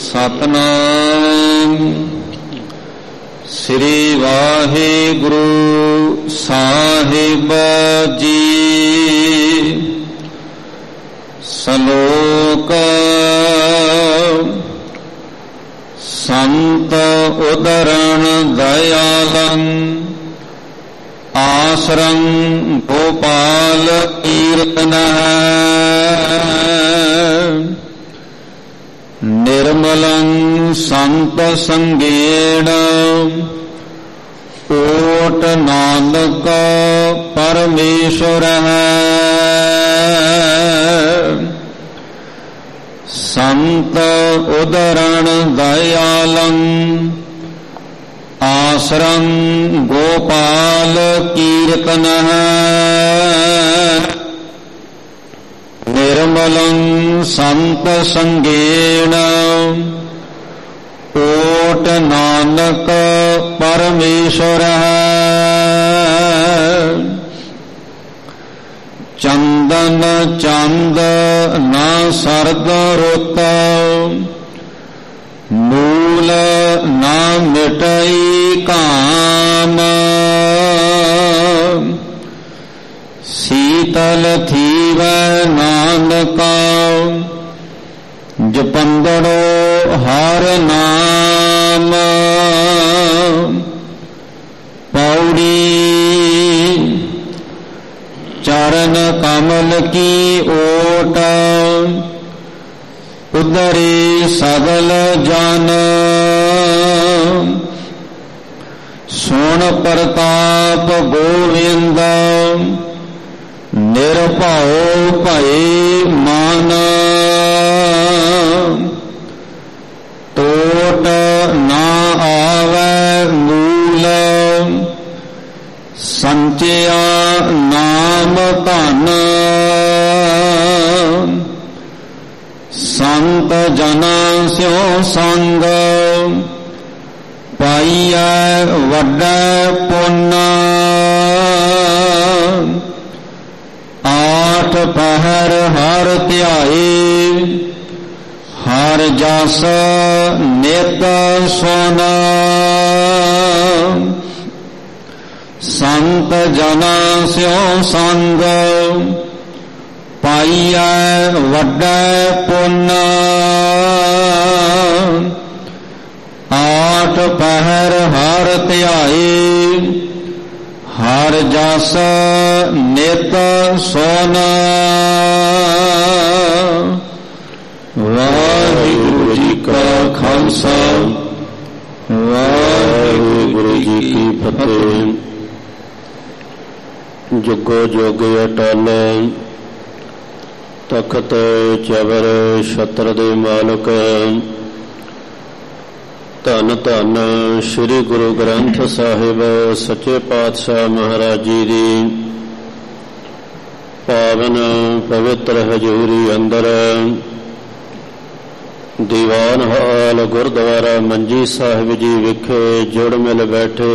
ਸਤਨਾਮ ਸ੍ਰੀ ਵਾਹਿਗੁਰੂ ਸਾਹਿਬ ਜੀ। ਸ਼ਲੋਕ ਸੰਤ ਉਦਰਣ ਦਇਆਲੰ ਆਸਰੰ ਗੋਪਾਲ ਕੀਰਤਨਹਿ ਨਿਰਮਲੰ ਸੰਤ ਸੰਗੇਣ ਓਟ ਨਾਨਕ ਪਰਮੇਸ਼ਰ ਹੈ। ਸੰਤ ਉਦਰਣ ਦਇਆਲੰ ਆਸਰੰ ਗੋਪਾਲ ਕੀਰਤਨਹਿ ਨਿਰਮਲੰ ਸੰਤ ਸੰਗੇਣ ਓਟ ਨਾਨਕ ਪਰਮੇਸ਼ਰ ਹੈ। ਚੰਦਨ ਚੰਦ ਨਾ ਸਰਦ ਰੁੱਤ ਮੂਲ ਨਾ ਮਿਟਈ ਕਾਮ ਸੀਤਲ ਥੀਵੈ ਨਾਨਕਾ ਜਪੰਦੜੋ ਹਰ ਨਾਮ। ਪੌੜੀ ਚਰਨ ਕਮਲ ਕੀ ਓਟ ਉਦਰੇ ਸਗਲ ਜਨ ਸੁਣ ਪ੍ਰਤਾਪ ਗੋਵਿੰਦ ਨਿਰਭਉ ਭਏ ਮਨ। ਟੋਟ ਨਾ ਆਵੈ ਮੂਲ ਸੰਚਿਆ ਨਾਮ ਧਨ ਸੰਤ ਜਨਾਂ ਸਿਉ ਸੰਗ ਪਾਈਐ ਵੱਡਾ ਪੁੰਨ। ਆਠ ਪਹਿਰ ਹਰ ਧਿਆਏ ਹਰ ਜਸ ਨਿਤ ਸੁਨ ਸੰਤ ਜਨਾਂ ਸਿਉ ਸੰਗ ਪਾਈਐ ਵੱਡਾ ਪੁੰਨ। ਆਠ ਪਹਿਰ ਹਰ ਧਿਆਏ ਹਰ ਜਸ ਨਿਤ ਸੁਨ। ਵਾਹਿਗੁਰੂ ਜੀ ਕਾ ਖਾਲਸਾ ਵਾਹਿਗੁਰੂ ਜੀ ਕੀ ਫਤਿਹ। ਜੁਗੋ ਜੁਗ ਅਟਲ ਤਖਤ ਚਵਰ ਛਤਰ ਦੇ ਮਾਲਕ ਧੰਨ ਧੰਨ ਸ੍ਰੀ ਗੁਰੂ ਗ੍ਰੰਥ ਸਾਹਿਬ ਸੱਚੇ ਪਾਤਸ਼ਾਹ ਮਹਾਰਾਜ ਜੀ ਦੀ ਪਾਵਨ ਪਵਿੱਤਰ ਹਜ਼ੂਰੀ ਅੰਦਰ ਦੀਵਾਨ ਹਾਲ ਗੁਰਦੁਆਰਾ ਮੰਜੀ ਸਾਹਿਬ ਜੀ ਵਿਖੇ ਜੁੜ ਮਿਲ ਬੈਠੇ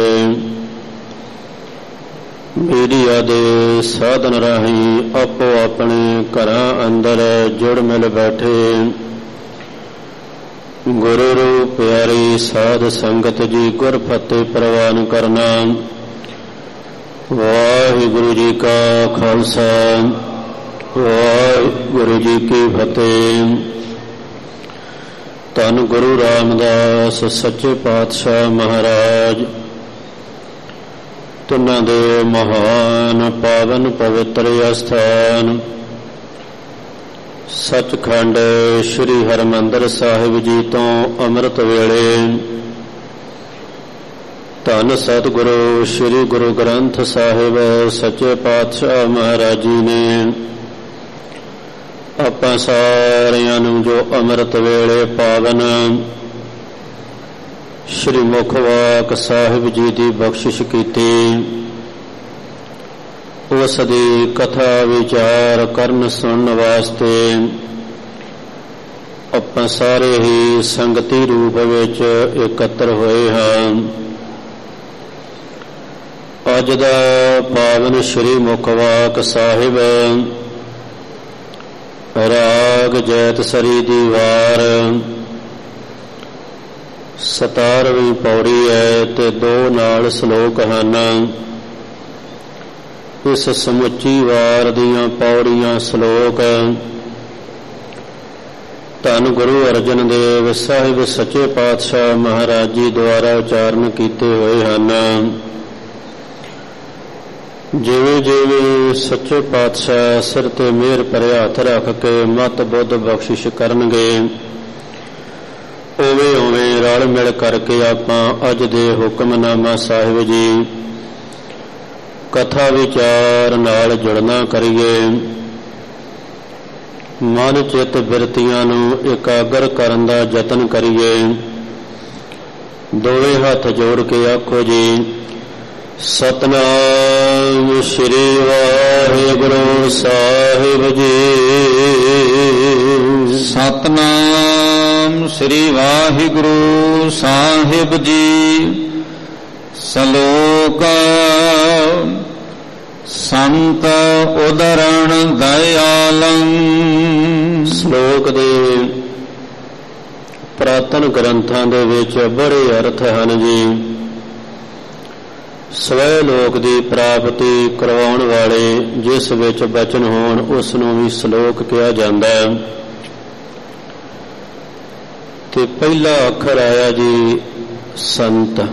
ਮੀਡੀਆ ਦੇ ਸਾਧਨ ਰਾਹੀਂ ਆਪੋ ਆਪਣੇ ਘਰਾਂ ਅੰਦਰ ਜੁੜ ਮਿਲ ਬੈਠੇ ਗੁਰੂ ਰੂਪ ਪਿਆਰੀ ਸਾਧ ਸੰਗਤ ਜੀ ਗੁਰ ਫਤਿਹ ਪ੍ਰਵਾਨ ਕਰਨਾ। ਵਾਹਿਗੁਰੂ ਜੀ ਕਾ ਖਾਲਸਾ ਵਾਹਿਗੁਰੂ ਜੀ ਕੀ ਫਤਿਹ। ਧੰਨ ਗੁਰੂ ਰਾਮਦਾਸ ਸੱਚੇ ਪਾਤਸ਼ਾਹ ਮਹਾਰਾਜ ਤੁਨਾਂ ਦੇ ਮਹਾਨ ਪਾਵਨ ਪਵਿੱਤਰ ਅਸਥਾਨ ਸੱਚਖੰਡ ਸ੍ਰੀ ਹਰਿਮੰਦਰ ਸਾਹਿਬ ਜੀ ਤੋਂ ਅੰਮ੍ਰਿਤ ਵੇਲੇ ਧੰਨ ਸਤਿਗੁਰੂ ਸ੍ਰੀ ਗੁਰੂ ਗ੍ਰੰਥ ਸਾਹਿਬ ਸੱਚੇ ਪਾਤਸ਼ਾਹ ਮਹਾਰਾਜ ਜੀ ਨੇ ਆਪਾਂ ਸਾਰਿਆਂ ਨੂੰ ਜੋ ਅੰਮ੍ਰਿਤ ਵੇਲੇ ਪਾਵਨ ਸ੍ਰੀ ਮੁਖਵਾਕ ਸਾਹਿਬ ਜੀ ਦੀ ਬਖਸ਼ਿਸ਼ ਕੀਤੀ ਉਸ ਦੀ ਕਥਾ ਵਿਚਾਰ ਕਰਨ ਸੁਣਨ ਵਾਸਤੇ ਆਪਾਂ ਸਾਰੇ ਹੀ ਸੰਗਤੀ ਰੂਪ ਵਿੱਚ ਇਕੱਤਰ ਹੋਏ ਹਾਂ। ਅੱਜ ਦਾ ਪਾਵਨ ਸ੍ਰੀ ਮੁਖਵਾਕ ਸਾਹਿਬ ਰਾਗ ਜੈਤਸਰੀ ਦੀ ਵਾਰ 17ਵੀਂ ਪੌੜੀ ਹੈ ਤੇ 2 ਨਾਲ ਸ਼ਲੋਕ ਹਨ। ਇਸ ਸਮੁੱਚੀ ਵਾਰ ਦੀਆਂ ਪੌੜੀਆਂ ਸ਼ਲੋਕ ਧੰਨ ਗੁਰੂ ਅਰਜਨ ਦੇਵ ਸਾਹਿਬ ਸੱਚੇ ਪਾਤਸ਼ਾਹ ਮਹਾਰਾਜ ਜੀ ਦੁਆਰਾ ਉਚਾਰਨ ਕੀਤੇ ਹੋਏ ਹਨ। ਜਿਵੇਂ ਜਿਵੇਂ ਸੱਚੇ ਪਾਤਸ਼ਾਹ ਸਿਰ ਤੇ ਮਿਹਰ ਭਰਿਆ ਹੱਥ ਰੱਖ ਕੇ ਮਤ ਬੁੱਧ ਬਖਸ਼ਿਸ਼ ਕਰਨਗੇ, ਉਵੇਂ ਉਵੇਂ ਰਲ ਮਿਲ ਕਰਕੇ ਆਪਾਂ ਅੱਜ ਦੇ ਹੁਕਮਨਾਮਾ ਸਾਹਿਬ ਜੀ ਕਥਾ ਵਿਚਾਰ ਨਾਲ ਜੁੜਨਾ ਕਰੀਏ। ਮਨ ਚਿੱਤ ਬਿਰਤੀਆਂ ਨੂੰ ਇਕਾਗਰ ਕਰਨ ਦਾ ਯਤਨ ਕਰੀਏ। ਦੋਵੇਂ ਹੱਥ ਜੋੜ ਕੇ ਆਖੋ ਜੀ, ਸਤਿਨਾਮ ਸ੍ਰੀ ਵਾਹਿਗੁਰੂ ਸਾਹਿਬ ਜੀ। ਸਤਿਨਾਮ ਸ੍ਰੀ ਵਾਹਿਗੁਰੂ ਸਾਹਿਬ ਜੀ। ਸ਼ਲੋਕ ਸੰਤ ਉਦਰਣ ਦਇਆਲੰ। ਸ਼ਲੋਕ ਦੇ ਪ੍ਰਾਤਨ ਗ੍ਰੰਥਾਂ ਦੇ ਵਿੱਚ ਬੜੇ ਅਰਥ ਹਨ ਜੀ। ਸਵੈ ਲੋਕ ਦੀ ਪ੍ਰਾਪਤੀ ਕਰਵਾਉਣ ਵਾਲੇ ਜਿਸ ਵਿੱਚ ਬਚਨ ਹੋਣ ਉਸ ਨੂੰ ਵੀ ਸ਼ਲੋਕ ਕਿਹਾ ਜਾਂਦਾ ਹੈ। ਤੇ ਪਹਿਲਾ ਅੱਖਰ ਆਇਆ ਜੀ ਸੰਤ।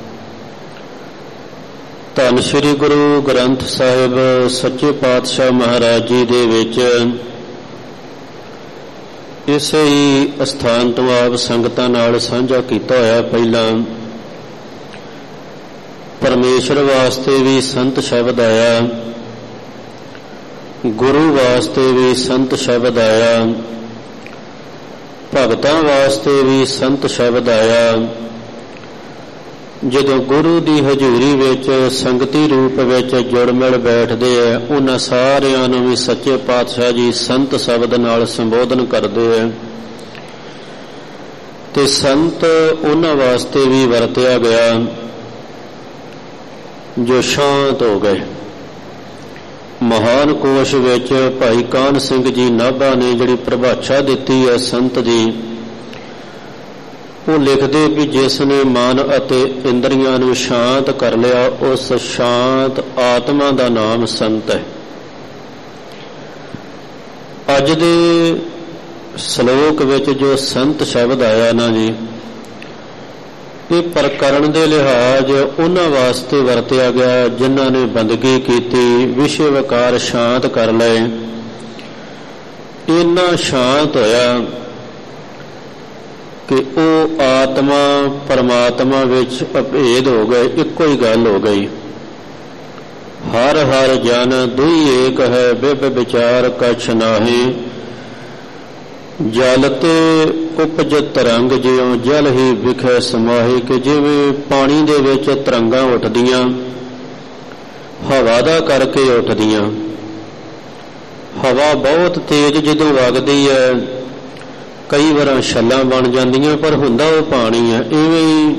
ਧੰਨ ਸ੍ਰੀ ਗੁਰੂ ਗ੍ਰੰਥ ਸਾਹਿਬ ਸੱਚੇ ਪਾਤਸ਼ਾਹ ਮਹਾਰਾਜ ਜੀ ਦੇ ਵਿੱਚ ਇਸੇ ਹੀ ਅਸਥਾਨ ਤੋਂ ਆਪ ਸੰਗਤਾਂ ਨਾਲ ਸਾਂਝਾ ਕੀਤਾ ਹੋਇਆ। ਪਹਿਲਾਂ ਪਰਮੇਸ਼ਰ ਵਾਸਤੇ ਵੀ ਸੰਤ ਸ਼ਬਦ ਆਇਆ, ਗੁਰੂ ਵਾਸਤੇ ਵੀ ਸੰਤ ਸ਼ਬਦ ਆਇਆ, ਭਗਤਾਂ ਵਾਸਤੇ ਵੀ ਸੰਤ ਸ਼ਬਦ ਆਇਆ। ਜਦੋਂ ਗੁਰੂ ਦੀ ਹਜ਼ੂਰੀ ਵਿੱਚ ਸੰਗਤੀ ਰੂਪ ਵਿੱਚ ਜੁੜ ਮਿਲ ਬੈਠਦੇ ਆ, ਉਹਨਾਂ ਸਾਰਿਆਂ ਨੂੰ ਵੀ ਸੱਚੇ ਪਾਤਸ਼ਾਹ ਜੀ ਸੰਤ ਸ਼ਬਦ ਨਾਲ ਸੰਬੋਧਨ ਕਰਦੇ ਆ। ਤੇ ਸੰਤ ਉਹਨਾਂ ਵਾਸਤੇ ਵੀ ਵਰਤਿਆ ਗਿਆ ਜੋ ਸ਼ਾਂਤ ਹੋ ਗਏ। ਮਹਾਨ ਕੋਸ਼ ਵਿੱਚ ਭਾਈ ਕਾਹਨ ਸਿੰਘ ਜੀ ਨਾਭਾ ਨੇ ਜਿਹੜੀ ਪ੍ਰਭਾਸ਼ਾ ਦਿੱਤੀ ਹੈ ਸੰਤ ਦੀ, ਉਹ ਲਿਖਦੇ ਵੀ ਜਿਸ ਨੇ ਮਨ ਅਤੇ ਇੰਦਰੀਆਂ ਨੂੰ ਸ਼ਾਂਤ ਕਰ ਲਿਆ, ਉਸ ਸ਼ਾਂਤ ਆਤਮਾ ਦਾ ਨਾਮ ਸੰਤ ਹੈ। ਅੱਜ ਦੇ ਸ਼ਲੋਕ ਵਿੱਚ ਜੋ ਸੰਤ ਸ਼ਬਦ ਆਇਆ ਨਾ ਜੀ, ਇਹ ਪ੍ਰਕਰਣ ਦੇ ਲਿਹਾਜ਼ ਉਹਨਾਂ ਵਾਸਤੇ ਵਰਤਿਆ ਗਿਆ ਜਿਨ੍ਹਾਂ ਨੇ ਬੰਦਗੀ ਕੀਤੀ, ਵਿਸ਼ੇ ਵਿਕਾਰ ਸ਼ਾਂਤ ਕਰ ਲਏ। ਇੰਨਾ ਸ਼ਾਂਤ ਹੋਇਆ ਕਿ ਉਹ ਆਤਮਾ ਪਰਮਾਤਮਾ ਵਿੱਚ ਅਭੇਦ ਹੋ ਗਏ, ਇੱਕੋ ਹੀ ਗੱਲ ਹੋ ਗਈ। ਹਰ ਹਰ ਜਨ ਦੁਈ ਏਕ ਹੈ, ਬਿਬ ਵਿਚਾਰ ਕਛ ਨਾਹੀ। ਜਲ ਤੇ ਉਪਜ ਤਰੰਗ ਜਿਉ ਜਲ ਹੀ ਵਿਖੇ ਸਮਾਹੀ। ਕਿ ਜਿਵੇਂ ਪਾਣੀ ਦੇ ਵਿੱਚ ਤਰੰਗਾਂ ਉੱਠਦੀਆਂ, ਹਵਾ ਦਾ ਕਰਕੇ ਉੱਠਦੀਆਂ। ਹਵਾ ਬਹੁਤ ਤੇਜ਼ ਜਦੋਂ ਵਗਦੀ ਹੈ, ਕਈ ਵਾਰ ਛੱਲਾਂ ਬਣ ਜਾਂਦੀਆਂ, ਪਰ ਹੁੰਦਾ ਉਹ ਪਾਣੀ ਹੈ। ਇਵੇਂ ਹੀ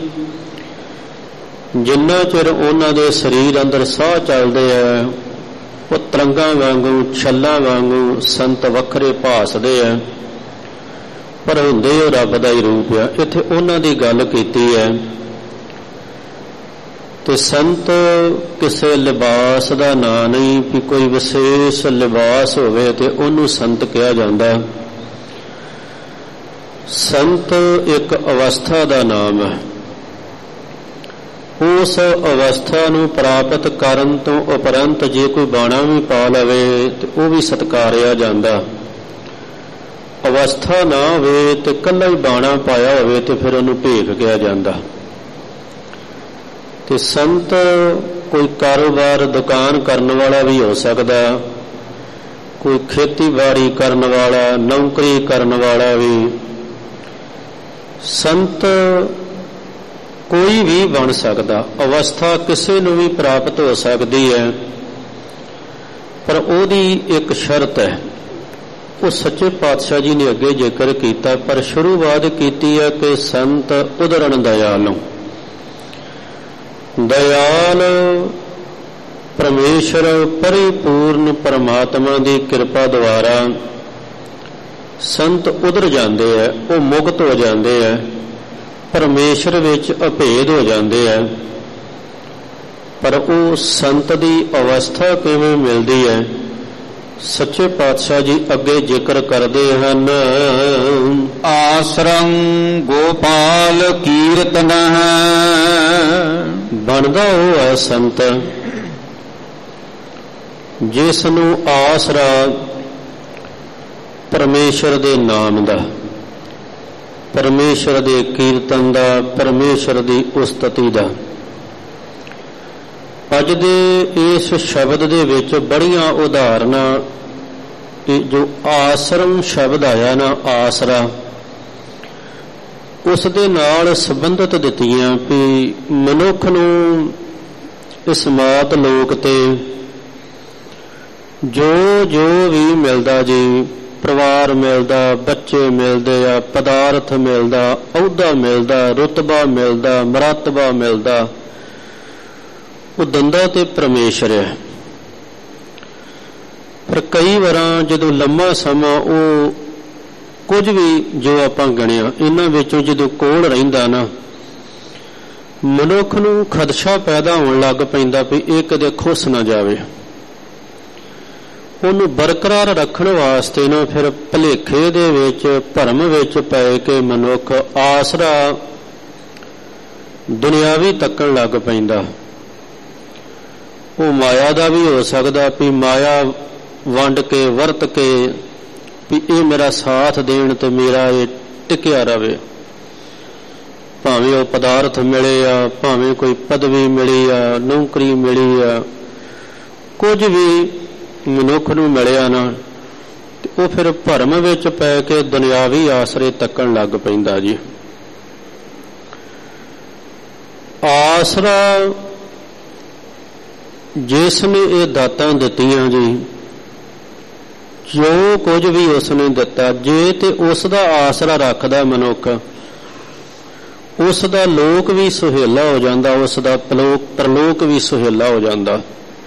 ਜਿੰਨਾ ਚਿਰ ਉਹਨਾਂ ਦੇ ਸਰੀਰ ਅੰਦਰ ਸਾਹ ਚੱਲਦੇ ਆ, ਉਹ ਤਰੰਗਾਂ ਵਾਂਗੂ ਛੱਲਾਂ ਵਾਂਗੂ ਸੰਤ ਵੱਖਰੇ ਭਾਸਦੇ ਆ, ਪਰ ਹੁੰਦੇ ਉਹ ਰੱਬ ਦਾ ਹੀ ਰੂਪ ਆ। ਇੱਥੇ ਉਹਨਾਂ ਦੀ ਗੱਲ ਕੀਤੀ ਹੈ। ਤੇ ਸੰਤ ਕਿਸੇ ਲਿਬਾਸ ਦਾ ਨਾਂ ਨਹੀਂ ਵੀ ਕੋਈ ਵਿਸ਼ੇਸ਼ ਲਿਬਾਸ ਹੋਵੇ ਤੇ ਉਹਨੂੰ ਸੰਤ ਕਿਹਾ ਜਾਂਦਾ। ਸੰਤ ਇੱਕ ਅਵਸਥਾ ਦਾ ਨਾਮ ਹੈ। ਉਸ ਅਵਸਥਾ ਨੂੰ ਪ੍ਰਾਪਤ ਕਰਨ ਤੋਂ ਉਪਰੰਤ ਜੇ ਕੋਈ ਬਾਣਾ ਵੀ ਪਾ ਲਵੇ ਤੇ ਉਹ ਵੀ ਸਤਿਕਾਰਿਆ ਜਾਂਦਾ। ਅਵਸਥਾ ਨਾ ਹੋਵੇ ਤੇ ਇਕੱਲਾ ਹੀ ਬਾਣਾ ਪਾਇਆ ਹੋਵੇ ਤੇ ਫਿਰ ਉਹਨੂੰ ਭੇਖ ਕਿਹਾ ਜਾਂਦਾ। ਤੇ ਸੰਤ ਕੋਈ ਕਾਰੋਬਾਰ ਦੁਕਾਨ ਕਰਨ ਵਾਲਾ ਵੀ ਹੋ ਸਕਦਾ, ਕੋਈ ਖੇਤੀਬਾੜੀ ਕਰਨ ਵਾਲਾ, ਨੌਕਰੀ ਕਰਨ ਵਾਲਾ ਵੀ। ਸੰਤ ਕੋਈ ਵੀ ਬਣ ਸਕਦਾ, ਅਵਸਥਾ ਕਿਸੇ ਨੂੰ ਵੀ ਪ੍ਰਾਪਤ ਹੋ ਸਕਦੀ ਹੈ, ਪਰ ਉਹਦੀ ਇੱਕ ਸ਼ਰਤ ਹੈ। ਉਹ ਸੱਚੇ ਪਾਤਸ਼ਾਹ ਜੀ ਨੇ ਅੱਗੇ ਜ਼ਿਕਰ ਕੀਤਾ, ਪਰ ਸ਼ੁਰੂਆਤ ਕੀਤੀ ਹੈ ਕਿ ਸੰਤ ਉਦਰਣ ਦਇਆਲੋਂ। ਦਇਆਲ ਪਰਮੇਸ਼ਰ ਪਰਿਪੂਰਨ ਪਰਮਾਤਮਾ ਦੀ ਕਿਰਪਾ ਦੁਆਰਾ ਸੰਤ ਉਧਰ ਜਾਂਦੇ ਆ, ਉਹ ਮੁਕਤ ਹੋ ਜਾਂਦੇ ਆ। ਪਰਮੇਸ਼ਰ ਵਿੱਚ ਅਭੇਦ ਹੋ ਜਾਂਦੇ ਆ, ਪਰ ਉਹ ਸੰਤ ਦੀ ਅਵਸਥਾ ਕਿਵੇਂ ਮਿਲਦੀ ਹੈ? ਸੱਚੇ ਪਾਤਸ਼ਾਹ ਜੀ ਅੱਗੇ ਜ਼ਿਕਰ ਕਰਦੇ ਹਨ। ਆਸਰੰ ਗੋਪਾਲ ਕੀਰਤਨ ਬਣਦਾ ਉਹ ਹੈ ਸੰਤ ਜਿਸ ਨੂੰ ਆਸਰਾ ਪਰਮੇਸ਼ਰ ਦੇ ਨਾਮ ਦਾ, ਪਰਮੇਸ਼ਰ ਦੇ ਕੀਰਤਨ ਦਾ, ਪਰਮੇਸ਼ਰ ਦੀ ਉਸਤਤੀ ਦਾ। ਅੱਜ ਦੇ ਇਸ ਸ਼ਬਦ ਦੇ ਵਿੱਚ ਬੜੀਆਂ ਉਦਾਹਰਨਾਂ, ਜੋ ਆਸਰਮ ਸ਼ਬਦ ਆਇਆ ਨਾ, ਆਸਰਾ, ਉਸ ਦੇ ਨਾਲ ਸੰਬੰਧਿਤ ਦਿੱਤੀਆਂ ਵੀ ਮਨੁੱਖ ਨੂੰ ਇਸ ਮਾਤ ਲੋਕ ਤੇ ਜੋ ਜੋ ਵੀ ਮਿਲਦਾ ਜੀ, ਪਰਿਵਾਰ ਮਿਲਦਾ, ਬੱਚੇ ਮਿਲਦੇ ਆ, ਪਦਾਰਥ ਮਿਲਦਾ, ਅਹੁਦਾ ਮਿਲਦਾ, ਰੁਤਬਾ ਮਿਲਦਾ, ਮਰਤਬਾ ਮਿਲਦਾ, ਉਹ ਦੰਦਾ ਤੇ ਪਰਮੇਸ਼ਰ ਹੈ। ਪਰ ਕਈ ਵਾਰਾਂ ਜਦੋਂ ਲੰਮਾ ਸਮਾਂ ਉਹ ਕੁਝ ਵੀ ਜੋ ਆਪਾਂ ਗਣਿਆ ਇਹਨਾਂ ਵਿੱਚੋਂ ਜਦੋਂ ਕੋਲ ਰਹਿੰਦਾ ਨਾ, ਮਨੁੱਖ ਨੂੰ ਖਦਸ਼ਾ ਪੈਦਾ ਹੋਣ ਲੱਗ ਪੈਂਦਾ ਵੀ ਇਹ ਕਦੇ ਖੁੱਸ ਨਾ ਜਾਵੇ। ਉਹਨੂੰ ਬਰਕਰਾਰ ਰੱਖਣ ਵਾਸਤੇ ਨਾ ਫਿਰ ਭੁਲੇਖੇ ਦੇ ਵਿੱਚ, ਭਰਮ ਵਿੱਚ ਪੈ ਕੇ ਮਨੁੱਖ ਆਸਰਾ ਦੁਨਿਆਵੀ ਤੱਕਣ ਲੱਗ ਪੈਂਦਾ। ਉਹ ਮਾਇਆ ਦਾ ਵੀ ਹੋ ਸਕਦਾ ਵੀ ਮਾਇਆ ਵੰਡ ਕੇ ਵਰਤ ਕੇ ਵੀ ਇਹ ਮੇਰਾ ਸਾਥ ਦੇਣ ਤੇ ਮੇਰਾ ਇਹ ਟਿਕਿਆ ਰਵੇ, ਭਾਵੇਂ ਉਹ ਪਦਾਰਥ ਮਿਲੇ ਆ, ਭਾਵੇਂ ਕੋਈ ਪਦਵੀ ਮਿਲੀ ਆ, ਨੌਕਰੀ ਮਿਲੀ ਆ, ਕੁਝ ਵੀ ਮਨੁੱਖ ਨੂੰ ਮਿਲਿਆ ਨਾ, ਤੇ ਉਹ ਫਿਰ ਭਰਮ ਵਿੱਚ ਪੈ ਕੇ ਦੁਨਿਆਵੀ ਆਸਰੇ ਤੱਕਣ ਲੱਗ ਪੈਂਦਾ ਜੀ। ਆਸਰਾ ਜਿਸ ਨੇ ਇਹ ਦਾਤਾਂ ਦਿੱਤੀਆਂ ਜੀ, ਜੋ ਕੁਝ ਵੀ ਉਸ ਨੇ ਦਿੱਤਾ, ਜੇ ਤੇ ਉਸ ਦਾ ਆਸਰਾ ਰੱਖਦਾ ਮਨੁੱਖ, ਉਸ ਦਾ ਲੋਕ ਵੀ ਸੁਹੇਲਾ ਹੋ ਜਾਂਦਾ, ਉਸ ਦਾ ਪਰਲੋਕ ਵੀ ਸੁਹੇਲਾ ਹੋ ਜਾਂਦਾ।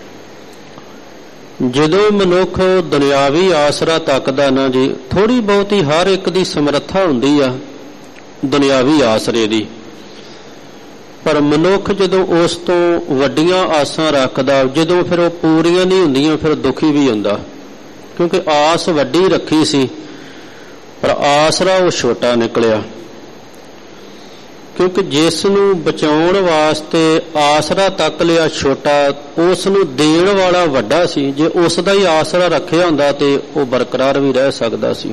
ਜਦੋਂ ਮਨੁੱਖ ਦੁਨਿਆਵੀ ਆਸਰਾ ਤੱਕਦਾ ਨਾ ਜੀ, ਥੋੜੀ ਬਹੁਤੀ ਹਰ ਇੱਕ ਦੀ ਸਮਰੱਥਾ ਹੁੰਦੀ ਆ ਦੁਨਿਆਵੀ ਆਸਰੇ ਦੀ, ਪਰ ਮਨੁੱਖ ਜਦੋਂ ਉਸ ਤੋਂ ਵੱਡੀਆਂ ਆਸਾਂ ਰੱਖਦਾ, ਜਦੋਂ ਫਿਰ ਉਹ ਪੂਰੀਆਂ ਨਹੀਂ ਹੁੰਦੀਆਂ, ਫਿਰ ਦੁਖੀ ਵੀ ਹੁੰਦਾ, ਕਿਉਂਕਿ ਆਸ ਵੱਡੀ ਰੱਖੀ ਸੀ ਪਰ ਆਸਰਾ ਉਹ ਛੋਟਾ ਨਿਕਲਿਆ। ਕਿਉਂਕਿ ਜਿਸ ਨੂੰ ਬਚਾਉਣ ਵਾਸਤੇ ਆਸਰਾ ਤੱਕ ਲਿਆ ਛੋਟਾ, ਉਸ ਨੂੰ ਦੇਣ ਵਾਲਾ ਵੱਡਾ ਸੀ। ਜੇ ਉਸ ਦਾ ਹੀ ਆਸਰਾ ਰੱਖਿਆ ਹੁੰਦਾ ਤੇ ਉਹ ਬਰਕਰਾਰ ਵੀ ਰਹਿ ਸਕਦਾ ਸੀ।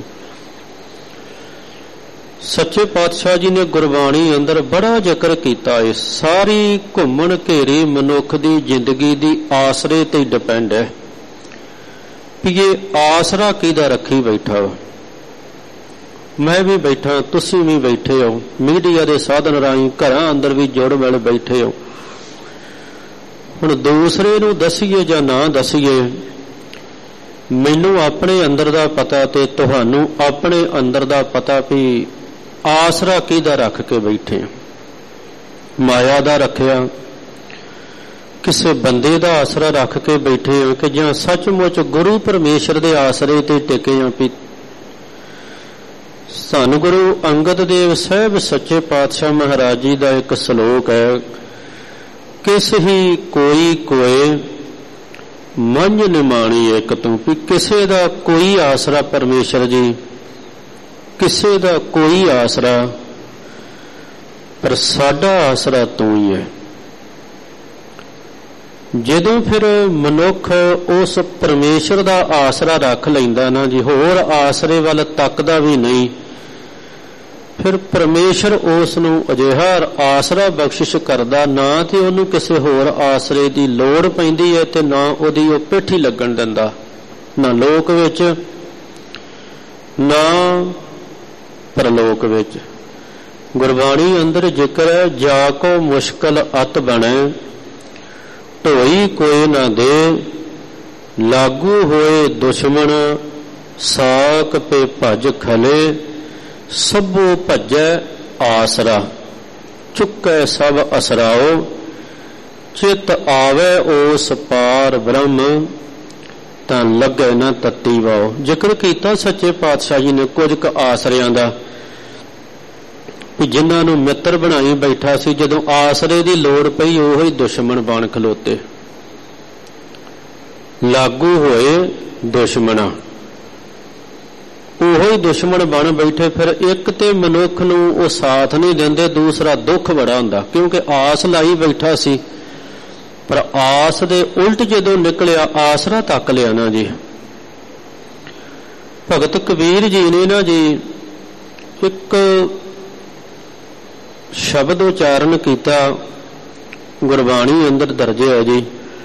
ਸੱਚੇ ਪਾਤਸ਼ਾਹ ਜੀ ਨੇ ਗੁਰਬਾਣੀ ਅੰਦਰ ਬੜਾ ਜ਼ਿਕਰ ਕੀਤਾ ਹੈ। ਸਾਰੀ ਘੁੰਮਣ ਘੇਰੀ ਮਨੁੱਖ ਦੀ ਜ਼ਿੰਦਗੀ ਦੀ ਆਸਰੇ ਤੇ ਡਿਪੈਂਡ ਹੈ ਵੀ ਇਹ ਆਸਰਾ ਕਿਹਦਾ ਰੱਖੀ ਬੈਠਾ ਵਾ। ਮੈਂ ਵੀ ਬੈਠਾ, ਤੁਸੀਂ ਵੀ ਬੈਠੇ ਹੋ, ਮੀਡੀਆ ਦੇ ਸਾਧਨ ਰਾਹੀਂ ਘਰਾਂ ਅੰਦਰ ਵੀ ਜੁੜ ਮਿਲ ਬੈਠੇ ਹੋ। ਹੁਣ ਦੂਸਰੇ ਨੂੰ ਦਸੀਏ ਜਾਂ ਨਾ ਦਸੀਏ, ਮੈਨੂੰ ਆਪਣੇ ਅੰਦਰ ਦਾ ਪਤਾ ਤੇ ਤੁਹਾਨੂੰ ਆਪਣੇ ਅੰਦਰ ਦਾ ਪਤਾ ਵੀ ਆਸਰਾ ਕਿਹਦਾ ਰੱਖ ਕੇ ਬੈਠੇ। ਮਾਇਆ ਦਾ ਰੱਖਿਆ, ਕਿਸੇ ਬੰਦੇ ਦਾ ਆਸਰਾ ਰੱਖ ਕੇ ਬੈਠੇ ਹੋ ਕਿ ਜਾਂ ਸੱਚਮੁੱਚ ਗੁਰੂ ਪਰਮੇਸ਼ਰ ਦੇ ਆਸਰੇ ਤੇ ਟਿਕੇ ਹੋ। ਵੀ ਸਾਨੂੰ ਗੁਰੂ ਅੰਗਦ ਦੇਵ ਸਾਹਿਬ ਸੱਚੇ ਪਾਤਸ਼ਾਹ ਮਹਾਰਾਜ ਜੀ ਦਾ ਇੱਕ ਸ਼ਲੋਕ ਹੈ, ਕਿਸ ਹੀ ਕੋਈ ਕੋਏ ਮੰਝ ਨਿਮਾਣੀ ਇੱਕ ਤੂੰ। ਵੀ ਕਿਸੇ ਦਾ ਕੋਈ ਆਸਰਾ ਪਰਮੇਸ਼ਰ ਜੀ, ਕਿਸੇ ਦਾ ਕੋਈ ਆਸਰਾ, ਪਰ ਸਾਡਾ ਆਸਰਾ ਤੂੰ ਹੀ ਹੈ। ਜਦੋਂ ਫਿਰ ਮਨੁੱਖ ਉਸ ਪਰਮੇਸ਼ਰ ਦਾ ਆਸਰਾ ਰੱਖ ਲੈਂਦਾ ਨਾ ਜੀ, ਹੋਰ ਆਸਰੇ ਵੱਲ ਤੱਕਦਾ ਵੀ ਨਹੀਂ, ਫਿਰ ਪਰਮੇਸ਼ਰ ਉਸ ਨੂੰ ਅਜਿਹਾ ਆਸਰਾ ਬਖਸ਼ਿਸ਼ ਕਰਦਾ, ਨਾ ਤੇ ਉਹਨੂੰ ਕਿਸੇ ਹੋਰ ਆਸਰੇ ਦੀ ਲੋੜ ਪੈਂਦੀ ਹੈ ਤੇ ਨਾ ਉਹਦੀ ਉਹ ਪਿੱਠੀ ਲੱਗਣ ਦਿੰਦਾ, ਨਾ ਲੋਕ ਵਿੱਚ ਨਾ ਪਰਲੋਕ ਵਿੱਚ। ਗੁਰਬਾਣੀ ਅੰਦਰ ਜ਼ਿਕਰ ਹੈ, ਜਾ ਕੋ ਮੁਸ਼ਕਲ ਅਤ ਬਣੇ ਢੋਈ ਕੋਈ ਨਾ ਦੇ, ਲਾਗੂ ਹੋਏ ਦੁਸ਼ਮਣ ਸਾਕ ਪੇ ਭਜ ਖਲੇ, ਸਭੋ ਭਜੈ ਆਸਰਾ ਚੁੱਕੈ ਸਭ ਅਸਰਾਓ, ਚਿਤ ਆਵੇ ਉਸ ਪਾਰ ਬ੍ਰਹਮ ਤਾਂ ਲੱਗੇ ਨਾ ਤੱਤੀ ਵਾਓ। ਜ਼ਿਕਰ ਕੀਤਾ ਸੱਚੇ ਪਾਤਸ਼ਾਹ ਜੀ ਨੇ ਕੁਝ ਕੁ ਆਸਰਿਆਂ ਦਾ, ਕਿ ਜਿਨ੍ਹਾਂ ਨੂੰ ਮਿੱਤਰ ਬਣਾਈ ਬੈਠਾ ਸੀ, ਜਦੋਂ ਆਸਰੇ ਦੀ ਲੋੜ ਪਈ ਉਹੋ ਹੀ ਦੁਸ਼ਮਣ ਬਣ ਖਲੋਤੇ, ਲਾਗੂ ਹੋਏ ਦੁਸ਼ਮਣਾ, ਉਹੋ ਹੀ ਦੁਸ਼ਮਣ ਬਣ ਬੈਠੇ। ਫਿਰ ਇੱਕ ਤੇ ਮਨੁੱਖ ਨੂੰ ਉਹ ਸਾਥ ਨਹੀਂ ਦਿੰਦੇ, ਦੂਸਰਾ ਦੁੱਖ ਬੜਾ ਹੁੰਦਾ, ਕਿਉਂਕਿ ਆਸ ਲਾਈ ਬੈਠਾ ਸੀ, ਪਰ ਆਸ ਦੇ ਉਲਟ ਜਦੋਂ ਨਿਕਲਿਆ ਆਸਰਾ ਤੱਕ ਲਿਆ ਨਾ ਜੀ। ਭਗਤ ਕਬੀਰ ਜੀ ਨੇ ਨਾ ਜੀ ਇੱਕ ਸ਼ਬਦ ਉਚਾਰਨ ਕੀਤਾ, ਗੁਰਬਾਣੀ ਅੰਦਰ ਦਰਜ ਹੈ ਜੀ,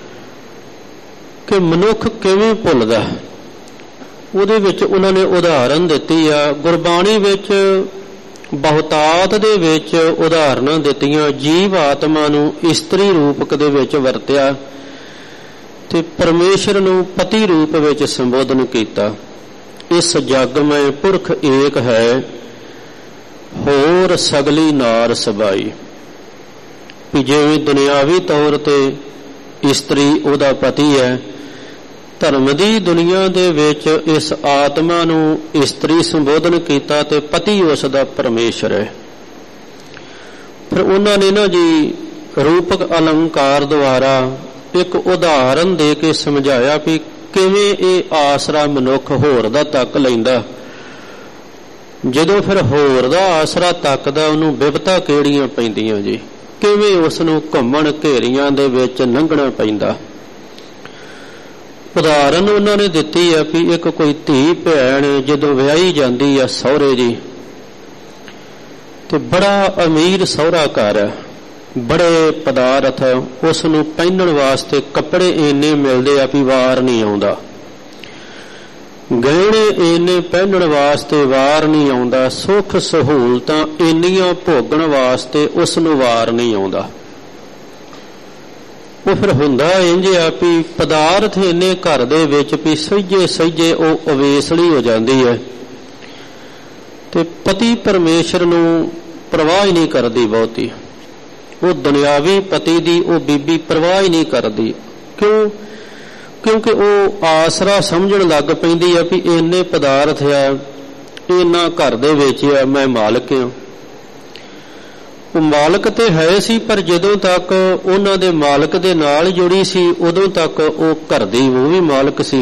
ਕਿ ਮਨੁੱਖ ਕਿਵੇਂ ਭੁੱਲਦਾ। ਉਹਦੇ ਵਿੱਚ ਉਹਨਾਂ ਨੇ ਉਦਾਹਰਨ ਦਿੱਤੀ ਆ, ਗੁਰਬਾਣੀ ਵਿੱਚ ਬਹੁਤਾਤ ਦੇ ਵਿੱਚ ਉਦਾਹਰਨਾਂ ਦਿੱਤੀਆਂ। ਜੀਵ ਆਤਮਾ ਨੂੰ ਇਸਤਰੀ ਰੂਪਕ ਦੇ ਵਿੱਚ ਵਰਤਿਆ ਤੇ ਪਰਮੇਸ਼ਰ ਨੂੰ ਪਤੀ ਰੂਪ ਵਿੱਚ ਸੰਬੋਧਨ ਕੀਤਾ। ਇਸ ਜਗ ਮੈਂ ਪੁਰਖ ਏਕ ਹੈ, ਹੋਰ ਸਗਲੀ ਨਾਰ ਸਬਾਈ। ਵੀ ਜਿਵੇਂ ਦੁਨਿਆਵੀ ਤੌਰ ਤੇ ਇਸਤਰੀ ਉਹਦਾ ਪਤੀ ਹੈ, ਧਰਮ ਦੀ ਦੁਨੀਆ ਦੇ ਵਿੱਚ ਇਸ ਆਤਮਾ ਨੂੰ ਇਸਤਰੀ ਸੰਬੋਧਨ ਕੀਤਾ ਤੇ ਪਤੀ ਉਸ ਦਾ ਪਰਮੇਸ਼ਰ ਹੈ। ਫਿਰ ਉਹਨਾਂ ਨੇ ਨਾ ਜੀ ਰੂਪਕ ਅਲੰਕਾਰ ਦੁਆਰਾ ਇੱਕ ਉਦਾਹਰਨ ਦੇ ਕੇ ਸਮਝਾਇਆ ਵੀ ਕਿਵੇਂ ਇਹ ਆਸਰਾ ਮਨੁੱਖ ਹੋਰ ਦਾ ਤੱਕ ਲੈਂਦਾ। ਜਦੋਂ ਫਿਰ ਹੋਰ ਦਾ ਆਸਰਾ ਤੱਕਦਾ ਉਹਨੂੰ ਬਿਪਤਾ ਕਿਹੜੀਆਂ ਪੈਂਦੀਆਂ ਜੀ, ਕਿਵੇਂ ਉਸ ਨੂੰ ਘੁੰਮਣ ਘੇਰੀਆਂ ਦੇ ਵਿੱਚ ਲੰਘਣਾ ਪੈਂਦਾ। ਉਦਾਹਰਨ ਉਹਨਾਂ ਨੇ ਦਿੱਤੀ ਹੈ ਵੀ ਇੱਕ ਕੋਈ ਧੀ ਭੈਣ ਜਦੋਂ ਵਿਆਹੀ ਜਾਂਦੀ ਆ ਸਹੁਰੇ ਜੀ, ਤੇ ਬੜਾ ਅਮੀਰ ਸਹੁਰਾ ਘਰ ਹੈ, ਬੜੇ ਪਦਾਰਥ, ਉਸ ਨੂੰ ਪਹਿਨਣ ਵਾਸਤੇ ਕੱਪੜੇ ਇੰਨੇ ਮਿਲਦੇ ਆ ਵੀ ਵਾਰ ਨਹੀਂ ਆਉਂਦਾ, ਗਹਿਣੇ ਇੰਨੇ ਪਹਿਨਣ ਵਾਸਤੇ ਵਾਰ ਨਹੀਂ ਆਉਂਦਾ, ਸੁੱਖ ਸਹੂਲਤਾਂ ਇੰਨੀਆਂ ਭੋਗਣ ਵਾਸਤੇ ਉਸ ਨੂੰ ਵਾਰ ਨਹੀਂ ਆਉਂਦਾ। ਉਹ ਫਿਰ ਹੁੰਦਾ ਇੰਝ ਆ ਵੀ ਪਦਾਰਥ ਇੰਨੇ ਘਰ ਦੇ ਵਿੱਚ ਵੀ ਸਹਿਜੇ ਸਹਿਜੇ ਉਹ ਅਵੇਸਲੀ ਹੋ ਜਾਂਦੀ ਹੈ, ਤੇ ਪਤੀ ਪਰਮੇਸ਼ਰ ਨੂੰ ਪਰਵਾਹ ਹੀ ਨਹੀਂ ਕਰਦੀ ਬਹੁਤੀ। ਉਹ ਦੁਨਿਆਵੀ ਪਤੀ ਦੀ ਉਹ ਬੀਬੀ ਪਰਵਾਹ ਹੀ ਨਹੀਂ ਕਰਦੀ। ਕਿਉਂ? ਕਿਉਂਕਿ ਉਹ ਆਸਰਾ ਸਮਝਣ ਲੱਗ ਪੈਂਦੀ ਆ ਵੀ ਇੰਨੇ ਪਦਾਰਥ ਆ, ਇਹਨਾਂ ਘਰ ਦੇ ਵਿੱਚ ਆ, ਮੈਂ ਮਾਲਕ ਹਾਂ। ਉਹ ਮਾਲਕ ਤੇ ਹੈ ਸੀ, ਪਰ ਜਦੋਂ ਤੱਕ ਉਹਨਾਂ ਦੇ ਮਾਲਕ ਦੇ ਨਾਲ ਜੁੜੀ ਸੀ ਉਦੋਂ ਤੱਕ ਉਹ ਘਰ ਦੀ ਉਹ ਵੀ ਮਾਲਕ ਸੀ।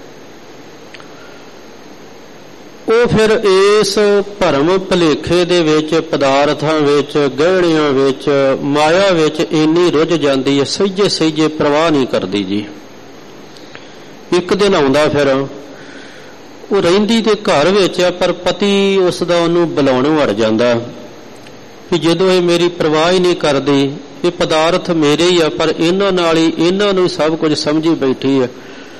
ਉਹ ਫਿਰ ਇਸ ਭਰਮ ਭੁਲੇਖੇ ਦੇ ਵਿੱਚ, ਪਦਾਰਥਾਂ ਵਿੱਚ, ਗਹਿਣਿਆਂ ਵਿੱਚ, ਮਾਇਆ ਵਿੱਚ ਇੰਨੀ ਰੁੱਝ ਜਾਂਦੀ ਹੈ, ਸਹਿਜੇ ਸਹਿਜੇ ਪਰਵਾਹ ਨਹੀਂ ਕਰਦੀ ਜੀ। ਇੱਕ ਦਿਨ ਆਉਂਦਾ, ਫਿਰ ਉਹ ਰਹਿੰਦੀ ਤੇ ਘਰ ਵਿੱਚ ਆ, ਪਰ ਪਤੀ ਉਸ ਦਾ ਉਹਨੂੰ ਬੁਲਾਉਣ ਵੜ ਜਾਂਦਾ ਵੀ ਜਦੋਂ ਇਹ ਮੇਰੀ ਪਰਵਾਹ ਹੀ ਨਹੀਂ ਕਰਦੀ, ਇਹ ਪਦਾਰਥ ਮੇਰੇ ਹੀ ਆ, ਪਰ ਇਹਨਾਂ ਨਾਲ ਹੀ ਇਹਨਾਂ ਨੂੰ ਸਭ ਕੁਝ ਸਮਝੀ ਬੈਠੀ ਹੈ।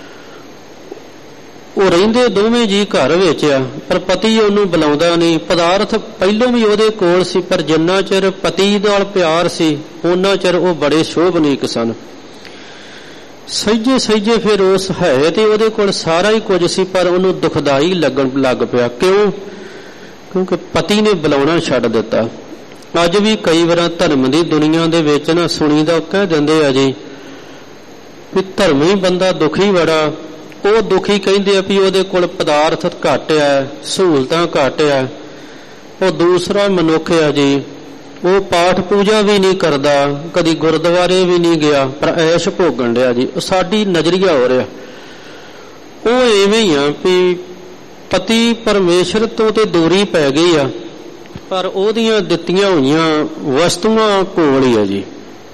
ਉਹ ਰਹਿੰਦੇ ਦੋਵੇਂ ਜੀ ਘਰ ਵਿੱਚ ਆ, ਪਰ ਪਤੀ ਉਹਨੂੰ ਬੁਲਾਉਂਦਾ ਨਹੀਂ। ਪਦਾਰਥ ਪਹਿਲੋਂ ਵੀ ਉਹਦੇ ਕੋਲ ਸੀ, ਪਰ ਜਿੰਨਾ ਚਿਰ ਪਤੀ ਨਾਲ ਪਿਆਰ ਸੀ ਉਹਨਾਂ ਚਿਰ ਉਹ ਬੜੇ ਸ਼ੋਭਨੀਕ ਸਨ। ਸਹਿਜੇ ਸਹਿਜੇ ਫਿਰ ਉਸ ਹੈ ਤੇ ਉਹਦੇ ਕੋਲ ਸਾਰਾ ਹੀ ਕੁਝ ਸੀ, ਪਰ ਉਹਨੂੰ ਦੁਖਦਾਈ ਲੱਗਣ ਲੱਗ ਪਿਆ। ਕਿਉਂ? ਕਿਉਂਕਿ ਪਤੀ ਨੇ ਬੁਲਾਉਣਾ ਛੱਡ ਦਿੱਤਾ। ਅੱਜ ਵੀ ਕਈ ਵਾਰ ਧਰਮ ਦੀ ਦੁਨੀਆ ਦੇ ਵਿੱਚ ਨਾ ਸੁਣੀਦਾ, ਕਹਿ ਦਿੰਦੇ ਆ ਜੀ ਵੀ ਧਰਮੀ ਬੰਦਾ ਦੁਖੀ ਬੜਾ। ਉਹ ਦੁਖੀ ਕਹਿੰਦੇ ਆ ਵੀ ਉਹਦੇ ਕੋਲ ਪਦਾਰਥ ਘੱਟ ਆ, ਸਹੂਲਤਾਂ ਘੱਟ ਆ। ਉਹ ਦੂਸਰਾ ਮਨੁੱਖ ਆ ਜੀ, ਉਹ ਪਾਠ ਪੂਜਾ ਵੀ ਨਹੀਂ ਕਰਦਾ, ਕਦੀ ਗੁਰਦੁਆਰੇ ਵੀ ਨਹੀਂ ਗਿਆ, ਪਰ ਐਸ਼ ਭੋਗਣ ਡਿਆ ਜੀ। ਸਾਡੀ ਨਜ਼ਰੀਆ ਹੋ ਰਿਹਾ ਉਹ ਐਵੇਂ ਹੀ ਆ ਵੀ ਪਤੀ ਪਰਮੇਸ਼ਰ ਤੋਂ ਤੇ ਦੂਰੀ ਪੈ ਗਈ ਆ, ਪਰ ਉਹਦੀਆਂ ਦਿੱਤੀਆਂ ਹੋਈਆਂ ਵਸਤੂਆਂ ਕੋਲ ਹੀ ਆ ਜੀ।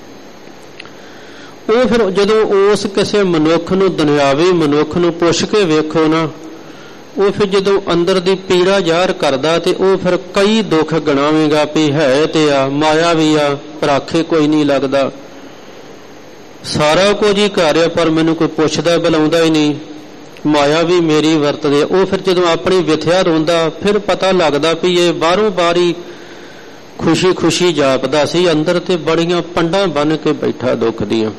ਉਹ ਫਿਰ ਜਦੋਂ ਉਸ ਕਿਸੇ ਮਨੁੱਖ ਨੂੰ, ਦੁਨਿਆਵੀ ਮਨੁੱਖ ਨੂੰ ਪੁੱਛ ਕੇ ਵੇਖੋ ਨਾ, ਉਹ ਫਿਰ ਜਦੋਂ ਅੰਦਰ ਦੀ ਪੀੜਾ ਜ਼ਾਹਰ ਕਰਦਾ ਤੇ ਉਹ ਫਿਰ ਕਈ ਦੁੱਖ ਗਣਾਵੇਗਾ ਵੀ ਹੈ ਤੇ ਆ, ਮਾਇਆ ਵੀ ਆ, ਪਰ ਆਖੇ ਕੋਈ ਨਹੀਂ ਲੱਗਦਾ, ਸਾਰਾ ਕੁਝ ਹੀ ਕਰ ਰਿਹਾ ਪਰ ਮੈਨੂੰ ਕੋਈ ਪੁੱਛਦਾ ਬੁਲਾਉਂਦਾ ਹੀ ਨਹੀਂ, ਮਾਇਆ ਵੀ ਮੇਰੀ ਵਰਤਦੇ। ਉਹ ਫਿਰ ਜਦੋਂ ਆਪਣੀ ਵਿਥਿਆ ਰੋਂਦਾ, ਫਿਰ ਪਤਾ ਲੱਗਦਾ ਵੀ ਇਹ ਬਾਹਰੋਂ ਬਾਹਰੀ ਖੁਸ਼ੀ ਖੁਸ਼ੀ ਜਾਪਦਾ ਸੀ, ਅੰਦਰ ਤੇ ਬੜੀਆਂ ਪੰਡਾਂ ਬੰਨ ਕੇ ਬੈਠਾ ਦੁੱਖ ਦੀਆਂ।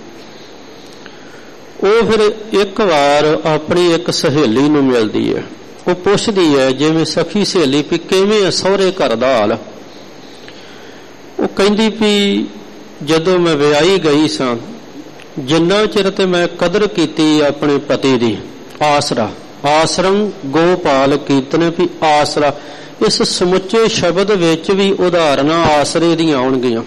ਉਹ ਫਿਰ ਇੱਕ ਵਾਰ ਆਪਣੀ ਇੱਕ ਸਹੇਲੀ ਨੂੰ ਮਿਲਦੀ ਹੈ, ਉਹ ਪੁੱਛਦੀ ਹੈ ਜਿਵੇਂ ਸਖੀ ਸਹੇਲੀ ਵੀ ਕਿਵੇਂ ਆ ਸਹੁਰੇ ਘਰ ਦਾ ਹਾਲ। ਉਹ ਕਹਿੰਦੀ ਵੀ ਜਦੋਂ ਮੈਂ ਵਿਆਹੀ ਗਈ ਸਾਂ, ਜਿੰਨਾ ਚਿਰ ਤੇ ਮੈਂ ਕਦਰ ਕੀਤੀ ਆਪਣੇ ਪਤੀ ਦੀ, ਆਸਰਾ, ਆਸਰਮ ਗੋਪਾਲ ਕੀਰਤਨ ਵੀ ਆਸਰਾ, ਇਸ ਸਮੁੱਚੇ ਸ਼ਬਦ ਵਿੱਚ ਵੀ ਉਦਾਹਰਨਾਂ ਆਸਰੇ ਦੀਆਂ ਆਉਣਗੀਆਂ।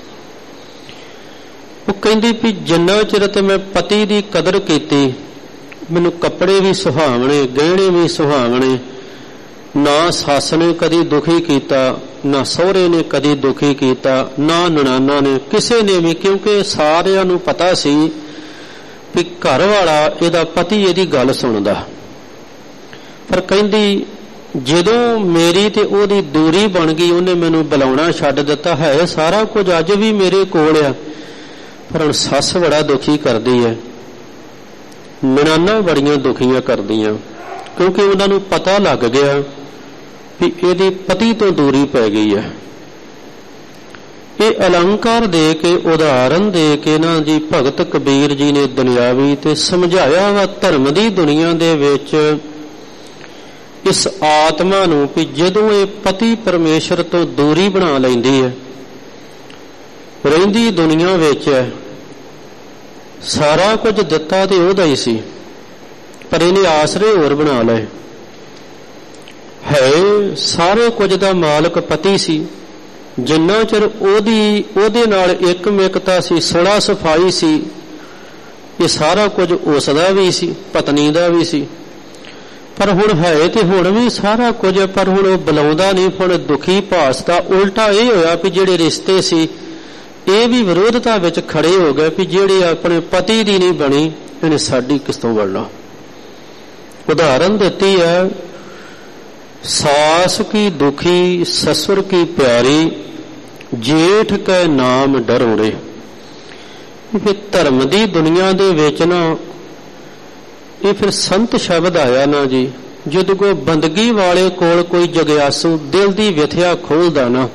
ਉਹ ਕਹਿੰਦੀ ਵੀ ਜਿੰਨਾ ਚਿਰ ਤੇ ਮੈਂ ਪਤੀ ਦੀ ਕਦਰ ਕੀਤੀ, ਮੈਨੂੰ ਕੱਪੜੇ ਵੀ ਸੁਹਾਵਣੇ, ਗਹਿਣੇ ਵੀ ਸੁਹਾਵਣੇ, ਨਾ ਸੱਸ ਨੇ ਕਦੀ ਦੁਖੀ ਕੀਤਾ, ਨਾ ਸਹੁਰੇ ਨੇ ਕਦੀ ਦੁਖੀ ਕੀਤਾ, ਨਾ ਨਨਾਨਾ ਨੇ, ਕਿਸੇ ਨੇ ਵੀ, ਕਿਉਂਕਿ ਸਾਰਿਆਂ ਨੂੰ ਪਤਾ ਸੀ ਵੀ ਘਰ ਵਾਲਾ ਇਹਦਾ ਪਤੀ ਇਹਦੀ ਗੱਲ ਸੁਣਦਾ। ਪਰ ਕਹਿੰਦੀ ਜਦੋਂ ਮੇਰੀ ਤੇ ਉਹਦੀ ਦੂਰੀ ਬਣ ਗਈ, ਉਹਨੇ ਮੈਨੂੰ ਬੁਲਾਉਣਾ ਛੱਡ ਦਿੱਤਾ। ਹੈ ਸਾਰਾ ਕੁਝ ਅੱਜ ਵੀ ਮੇਰੇ ਕੋਲ ਆ, ਪਰ ਹੁਣ ਸੱਸ ਬੜਾ ਦੁਖੀ ਕਰਦੀ ਹੈ, ਨਨਾਨਾਂ ਬੜੀਆਂ ਦੁਖੀਆਂ ਕਰਦੀਆਂ, ਕਿਉਂਕਿ ਉਹਨਾਂ ਨੂੰ ਪਤਾ ਲੱਗ ਗਿਆ ਵੀ ਇਹਦੀ ਪਤੀ ਤੋਂ ਦੂਰੀ ਪੈ ਗਈ ਹੈ। ਇਹ ਅਲੰਕਾਰ ਦੇ ਕੇ, ਉਦਾਹਰਨ ਦੇ ਕੇ ਨਾ ਜੀ ਭਗਤ ਕਬੀਰ ਜੀ ਨੇ ਦੁਨਿਆਵੀ ਤੇ ਸਮਝਾਇਆ ਵਾ ਧਰਮ ਦੀ ਦੁਨੀਆ ਦੇ ਵਿੱਚ ਇਸ ਆਤਮਾ ਨੂੰ ਵੀ ਜਦੋਂ ਇਹ ਪਤੀ ਪਰਮੇਸ਼ਰ ਤੋਂ ਦੂਰੀ ਬਣਾ ਲੈਂਦੀ ਹੈ, ਰਹਿੰਦੀ ਦੁਨੀਆ ਵਿੱਚ ਸਾਰਾ ਕੁਝ ਦਿੱਤਾ ਤੇ ਉਹਦਾ ਹੀ ਸੀ, ਪਰ ਇਹਨੇ ਆਸਰੇ ਹੋਰ ਬਣਾ ਲਏ। ਹੈ ਸਾਰੇ ਕੁਝ ਦਾ ਮਾਲਕ ਪਤੀ ਸੀ, ਜਿੰਨਾ ਚਿਰ ਉਹਦੇ ਨਾਲ ਇੱਕਮਿਕਤਾ ਸੀ, ਸੁਲਾ ਸਫਾਈ ਸੀ, ਇਹ ਸਾਰਾ ਕੁਝ ਉਸ ਦਾ ਵੀ ਸੀ, ਪਤਨੀ ਦਾ ਵੀ ਸੀ। ਪਰ ਹੁਣ ਹੈ ਤੇ ਹੁਣ ਵੀ ਸਾਰਾ ਕੁਝ, ਪਰ ਹੁਣ ਉਹ ਬੁਲਾਉਂਦਾ ਨਹੀਂ, ਹੁਣ ਦੁਖੀ ਭਾਸਦਾ। ਉਲਟਾ ਇਹ ਹੋਇਆ ਵੀ ਜਿਹੜੇ ਰਿਸ਼ਤੇ ਸੀ ਇਹ ਵੀ ਵਿਰੋਧਤਾ ਵਿੱਚ ਖੜੇ ਹੋ ਗਏ ਵੀ ਜਿਹੜੇ ਆਪਣੇ ਪਤੀ ਦੀ ਨਹੀਂ ਬਣੀ, ਇਹਨੇ ਸਾਡੀ ਕਿਸ ਤੋਂ ਬਣਨਾ। ਉਦਾਹਰਨ ਦਿੱਤੀ ਹੈ, ਸਾਸ ਕੀ ਦੁਖੀ ਸਸੁਰ ਕੀ ਪਿਆਰੀ, ਜੇਠ ਕੈ ਨਾਮ ਡਰੋੜੇ। ਇਹ ਧਰਮ ਦੀ ਦੁਨੀਆ ਦੇ ਵਿੱਚ ਨਾ ਇਹ ਫਿਰ ਸੰਤ ਸ਼ਬਦ ਆਇਆ ਨਾ ਜੀ, ਜਦੋਂ ਕੋਈ ਬੰਦਗੀ ਵਾਲੇ ਕੋਲ ਕੋਈ ਜਗਿਆਸੂ ਦਿਲ ਦੀ ਵਿਥਿਆ ਖੋਲਦਾ ਨਾ,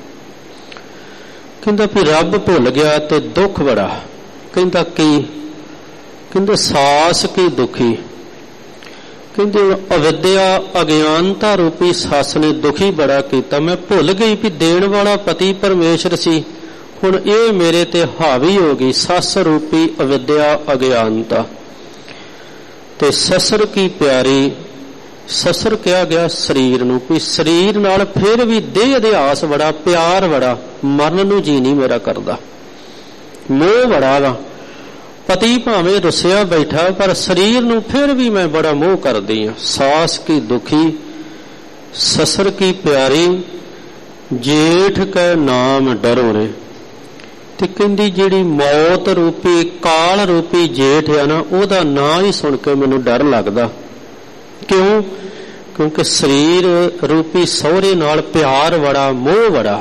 ਕਹਿੰਦਾ ਵੀ ਰੱਬ ਭੁੱਲ ਗਿਆ ਤੇ ਦੁੱਖ ਬੜਾ। ਕਹਿੰਦਾ ਕੀ? ਕਹਿੰਦੇ ਸਾਸ ਕੀ ਦੁਖੀ। ਕਹਿੰਦੇ ਅਵਿਦਿਆ ਅਗਿਆਨਤਾ ਰੂਪੀ ਸੱਸ ਨੇ ਦੁਖੀ ਬੜਾ ਕੀਤਾ। ਮੈਂ ਭੁੱਲ ਗਈ ਵੀ ਦੇਣ ਵਾਲਾ ਪਤੀ ਪਰਮੇਸ਼ਰ ਸੀ, ਹੁਣ ਇਹ ਮੇਰੇ ਤੇ ਹਾਵੀ ਹੋ ਗਈ, ਸੱਸ ਰੂਪੀ ਅਵਿਦਿਆ ਅਗਿਆਨਤਾ। ਤੇ ਸਸੁਰ ਕੀ ਪਿਆਰੀ, ਸਸੁਰ ਕਿਹਾ ਗਿਆ ਸਰੀਰ ਨੂੰ, ਵੀ ਸਰੀਰ ਨਾਲ ਫਿਰ ਵੀ ਦੇਹ ਅਧਿਆਸ ਬੜਾ, ਪਿਆਰ ਬੜਾ, ਮਰਨ ਨੂੰ ਜੀ ਨਹੀਂ ਮੇਰਾ ਕਰਦਾ, ਮੋਹ ਬੜਾ ਵਾ। ਪਤੀ ਭਾਵੇਂ ਰੁੱਸਿਆ ਬੈਠਾ, ਪਰ ਸਰੀਰ ਨੂੰ ਫਿਰ ਵੀ ਮੈਂ ਬੜਾ ਮੋਹ ਕਰਦੀ ਹਾਂ। ਸਾਸ ਕੀ ਦੁਖੀ ਸਸੁਰ ਕੀ ਪਿਆਰੀ, ਜੇਠ ਕੈ ਨਾਮ ਡਰੋ ਰੇ। ਤੇ ਕਹਿੰਦੀ ਜਿਹੜੀ ਮੌਤ ਰੂਪੀ ਕਾਲ ਰੂਪੀ ਜੇਠ ਆ ਨਾ, ਉਹਦਾ ਨਾਂ ਹੀ ਸੁਣ ਕੇ ਮੈਨੂੰ ਡਰ ਲੱਗਦਾ। ਕਿਉਂ? ਕਿਉਂਕਿ ਸਰੀਰ ਰੂਪੀ ਸਹੁਰੇ ਨਾਲ ਪਿਆਰ ਬੜਾ, ਮੋਹ ਬੜਾ।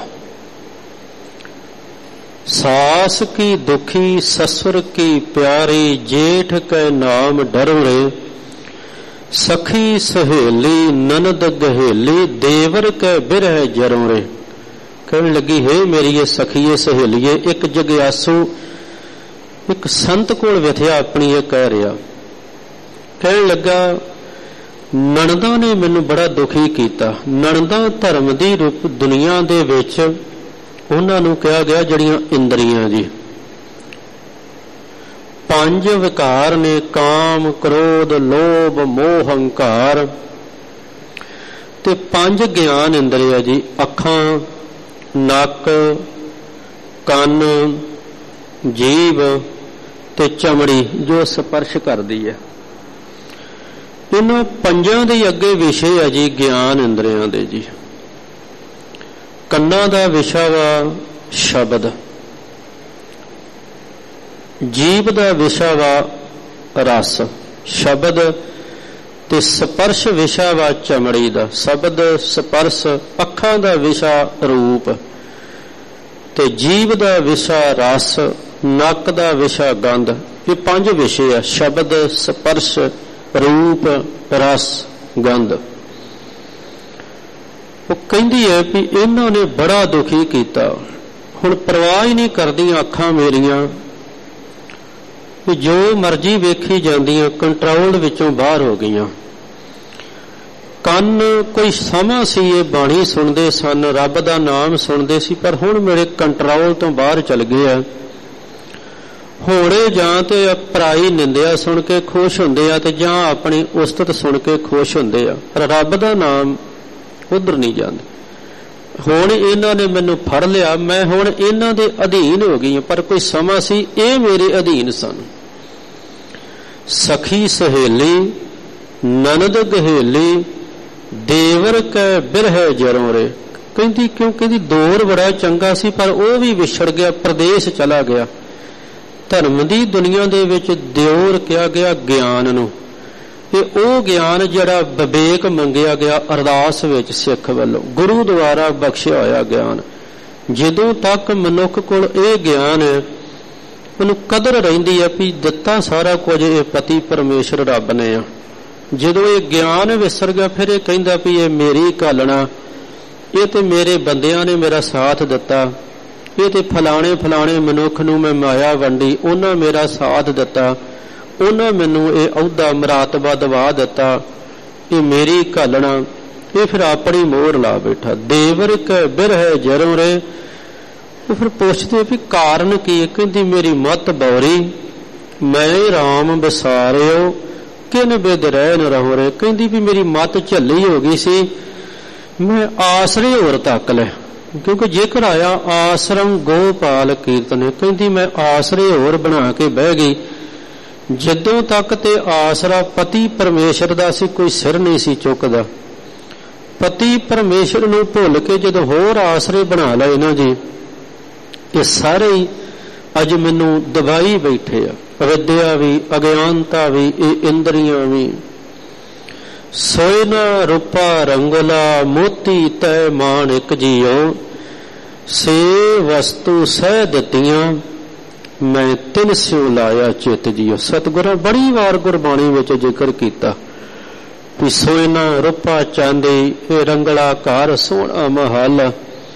ਸਾਸ ਕੀ ਦੁਖੀ ਸਸੁਰ ਕੀ ਪਿਆਰੀ, ਜੇਠ ਕੈ ਨਾਮ ਡਰੋੜੇ। ਸਖੀ ਸਹੇਲੀ ਨਨਦ ਗਹੇਲੀ, ਦੇਵਰ ਕੈ ਬਿਰਹਿ ਜਰੋੜੇ। ਕਹਿਣ ਲੱਗੀ, ਹੈ ਮੇਰੀਏ ਸਖੀਏ ਸਹੇਲੀਏ, ਇੱਕ ਜਗਿਆਸੂ ਇੱਕ ਸੰਤ ਕੋਲ ਵਿਥਿਆ ਆਪਣੀ ਇਹ ਕਹਿ ਰਿਹਾ। ਕਹਿਣ ਲੱਗਾ, ਨਣਦਾਂ ਨੇ ਮੈਨੂੰ ਬੜਾ ਦੁਖੀ ਕੀਤਾ। ਨਣਦਾਂ ਧਰਮ ਦੀ ਰੂਪ ਦੁਨੀਆ ਦੇ ਵਿੱਚ ਉਹਨਾਂ ਨੂੰ ਕਿਹਾ ਗਿਆ ਜਿਹੜੀਆਂ ਇੰਦਰੀਆਂ ਜੀ, 5 ਵਿਕਾਰ ਨੇ, ਕਾਮ ਕ੍ਰੋਧ ਲੋਭ ਮੋਹ ਹੰਕਾਰ, ਤੇ 5 ਗਿਆਨ ਇੰਦਰੀਆਂ ਜੀ, ਅੱਖਾਂ ਨੱਕ ਕੰਨ ਜੀਭ ਤੇ ਚਮੜੀ ਜੋ ਸਪਰਸ਼ ਕਰਦੀ ਹੈ। ਇਹਨਾਂ 5 ਦੇ ਅੱਗੇ ਵਿਸ਼ੇ ਹੈ ਜੀ ਗਿਆਨ ਇੰਦਰੀਆਂ ਦੇ ਜੀ। ਕੰਨਾਂ ਦਾ ਵਿਸ਼ਾ ਵਾ ਸ਼ਬਦ, ਜੀਭ ਦਾ ਵਿਸ਼ਾ ਵਾ ਰਸ ਸ਼ਬਦ, ਤੇ ਸਪਰਸ਼ ਵਿਸ਼ਾ ਵਾ ਚਮੜੀ ਦਾ ਸ਼ਬਦ ਸਪਰਸ਼। ਅੱਖਾਂ ਦਾ ਵਿਸ਼ਾ ਰੂਪ, ਤੇ ਜੀਭ ਦਾ ਵਿਸ਼ਾ ਰਸ, ਨੱਕ ਦਾ ਵਿਸ਼ਾ ਗੰਧ। ਇਹ 5 ਵਿਸ਼ੇ ਆ, ਸ਼ਬਦ ਸਪਰਸ਼ ਰੂਪ ਰਸ ਗੰਧ। ਉਹ ਕਹਿੰਦੀ ਹੈ ਵੀ ਇਹਨਾਂ ਨੇ ਬੜਾ ਦੁਖੀ ਕੀਤਾ। ਹੁਣ ਪਰਵਾਹ ਹੀ ਨਹੀਂ ਕਰਦੀਆਂ ਅੱਖਾਂ ਮੇਰੀਆਂ, ਵੀ ਜੋ ਮਰਜ਼ੀ ਵੇਖੀ ਜਾਂਦੀਆਂ, ਕੰਟਰੋਲ ਵਿੱਚੋਂ ਬਾਹਰ ਹੋ ਗਈਆਂ। ਕੰਨ ਕੋਈ ਸਮਾਂ ਸੀ ਇਹ ਬਾਣੀ ਸੁਣਦੇ ਸਨ, ਰੱਬ ਦਾ ਨਾਮ ਸੁਣਦੇ ਸੀ, ਪਰ ਹੁਣ ਮੇਰੇ ਕੰਟਰੋਲ ਤੋਂ ਬਾਹਰ ਚਲ ਗਏ ਆ। ਹੋੜੇ ਜਾਂ ਤੇ ਪਰਾਈ ਨਿੰਦਿਆ ਸੁਣ ਕੇ ਖੁਸ਼ ਹੁੰਦੇ ਆ, ਤੇ ਜਾਂ ਆਪਣੀ ਉਸਤਤ ਸੁਣ ਕੇ ਖੁਸ਼ ਹੁੰਦੇ ਆ। ਪਰ ਰੱਬ ਦਾ ਨਾਮ ਉਧਰ ਨਹੀਂ ਜਾਂਦੇ। ਹੁਣ ਇਹਨਾਂ ਨੇ ਮੈਨੂੰ ਫੜ ਲਿਆ, ਮੈਂ ਹੁਣ ਇਹਨਾਂ ਦੇ ਅਧੀਨ ਹੋ ਗਈ। ਪਰ ਕੋਈ ਸਮਾਂ ਸੀ ਇਹ ਮੇਰੇ ਅਧੀਨ ਸਨ। ਸਖੀ ਸਹੇਲੀ ਨਨਦ ਗਹੇਲੀ ਦੇਵਰ ਕੈ ਬਿਰਹਿ ਜਰੋਂ ਰੇ। ਕਹਿੰਦੀ ਕਿਉਂ? ਕਹਿੰਦੀ ਦੌਰ ਬੜਾ ਚੰਗਾ ਸੀ ਪਰ ਉਹ ਵੀ ਵਿਛੜ ਗਿਆ, ਪ੍ਰਦੇਸ਼ ਚਲਾ ਗਿਆ। ਧਰਮ ਦੀ ਦੁਨੀਆ ਦੇ ਵਿੱਚ ਦਿਓਰ ਕਿਹਾ ਗਿਆ ਗਿਆਨ ਨੂੰ। ਇਹ ਉਹ ਗਿਆਨ ਜਿਹੜਾ ਵਿਵੇਕ ਮੰਗਿਆ ਗਿਆ ਅਰਦਾਸ ਵਿੱਚ ਸਿੱਖ ਵੱਲੋਂ, ਗੁਰੂ ਦੁਆਰਾ ਬਖਸ਼ਿਆ ਹੋਇਆ ਗਿਆਨ। ਜਦੋਂ ਤੱਕ ਮਨੁੱਖ ਕੋਲ ਇਹ ਗਿਆਨ ਹੈ, ਉਹਨੂੰ ਕਦਰ ਰਹਿੰਦੀ ਹੈ ਵੀ ਦਿੱਤਾ ਸਾਰਾ ਕੁਝ ਇਹ ਪਤੀ ਪਰਮੇਸ਼ਰ ਰੱਬ ਨੇ ਆ। ਜਦੋਂ ਇਹ ਗਿਆਨ ਵਿਸਰ ਗਿਆ ਫਿਰ ਇਹ ਕਹਿੰਦਾ ਵੀ ਇਹ ਮੇਰੀ ਘਾਲਣਾ, ਇਹ ਤੇ ਮੇਰੇ ਬੰਦਿਆਂ ਨੇ ਮੇਰਾ ਸਾਥ ਦਿੱਤਾ, ਇਹ ਤੇ ਫਲਾਣੇ ਫਲਾਣੇ ਮਨੁੱਖ ਨੂੰ ਮੈਂ ਮਾਇਆ ਵੰਡੀ, ਉਹਨਾਂ ਮੇਰਾ ਸਾਥ ਦਿੱਤਾ, ਉਹਨਾਂ ਮੈਨੂੰ ਇਹ ਅਹੁਦਾ ਮਰਾਤਬਾ ਦਵਾ ਦਿੱਤਾ, ਇਹ ਮੇਰੀ ਘਾਲਣਾ। ਇਹ ਫਿਰ ਆਪਣੀ ਮੋਹਰ ਲਾ ਬੈਠਾ। ਦੇਵਰ ਕੈ ਬਿਰਹਿ ਜਰੋਂ ਰੇ। ਉਹ ਫਿਰ ਪੁੱਛਦੇ ਵੀ ਕਾਰਨ ਕੀ ਹੈ? ਕਹਿੰਦੀ ਮੇਰੀ ਮੱਤ ਬੌਰੀ ਮੈਂ ਰਾਮ ਵਿਸਾਰਿਓ ਕਿਨ ਬਿਦ ਰਹਿ ਨ ਰਹੋ ਰੇ। ਕਹਿੰਦੀ ਵੀ ਮੇਰੀ ਮੱਤ ਝੱਲੀ ਹੋ ਗਈ ਸੀ, ਮੈਂ ਆਸਰੇ ਹੋਰ ਤੱਕ ਲੈ, ਕਿਉਂਕਿ ਜੇਕਰ ਆਇਆ ਆਸਰਮ ਗੋਪਾਲ ਕੀਰਤਨ। ਕਹਿੰਦੀ ਮੈਂ ਆਸਰੇ ਹੋਰ ਬਣਾ ਕੇ ਬਹਿ ਗਈ। ਜਦੋਂ ਤੱਕ ਤੇ ਆਸਰਾ ਪਤੀ ਪਰਮੇਸ਼ਰ ਦਾ ਸੀ, ਕੋਈ ਸਿਰ ਨਹੀਂ ਸੀ ਚੁੱਕਦਾ। ਪਤੀ ਪਰਮੇਸ਼ਰ ਨੂੰ ਭੁੱਲ ਕੇ ਜਦੋਂ ਹੋਰ ਆਸਰੇ ਬਣਾ ਲਏ ਨਾ ਜੀ, ਇਹ ਸਾਰੇ ਹੀ ਅੱਜ ਮੈਨੂੰ ਦਬਾਈ ਬੈਠੇ ਆ। ਅਵਿਦਿਆ ਵੀ, ਅਗਿਆਨਤਾ ਵੀ, ਇਹ ਇੰਦਰੀਆਂ ਵੀ। ਸੋਇਨਾ ਰੂਪਾ ਰੰਗਲਾ ਮੋਤੀ ਤੈ ਮਾਣਿਕ ਜੀਓ ਸੇ ਵਸਤੂ ਸਹਿ ਦਿੱਤੀਆਂ ਮੈਂ ਤਿਨ ਸਿਉ ਲਾਇਆ ਚਿਤ ਜੀਓ। ਸਤਿਗੁਰਾਂ ਬੜੀ ਵਾਰ ਗੁਰਬਾਣੀ ਵਿੱਚ ਜ਼ਿਕਰ ਕੀਤਾ ਵੀ ਸੋਇਨਾ ਰੂਪਾ ਚਾਂਦੀ, ਇਹ ਰੰਗਲਾ ਘਰ ਸੋਹਣਾ ਮਹਲ,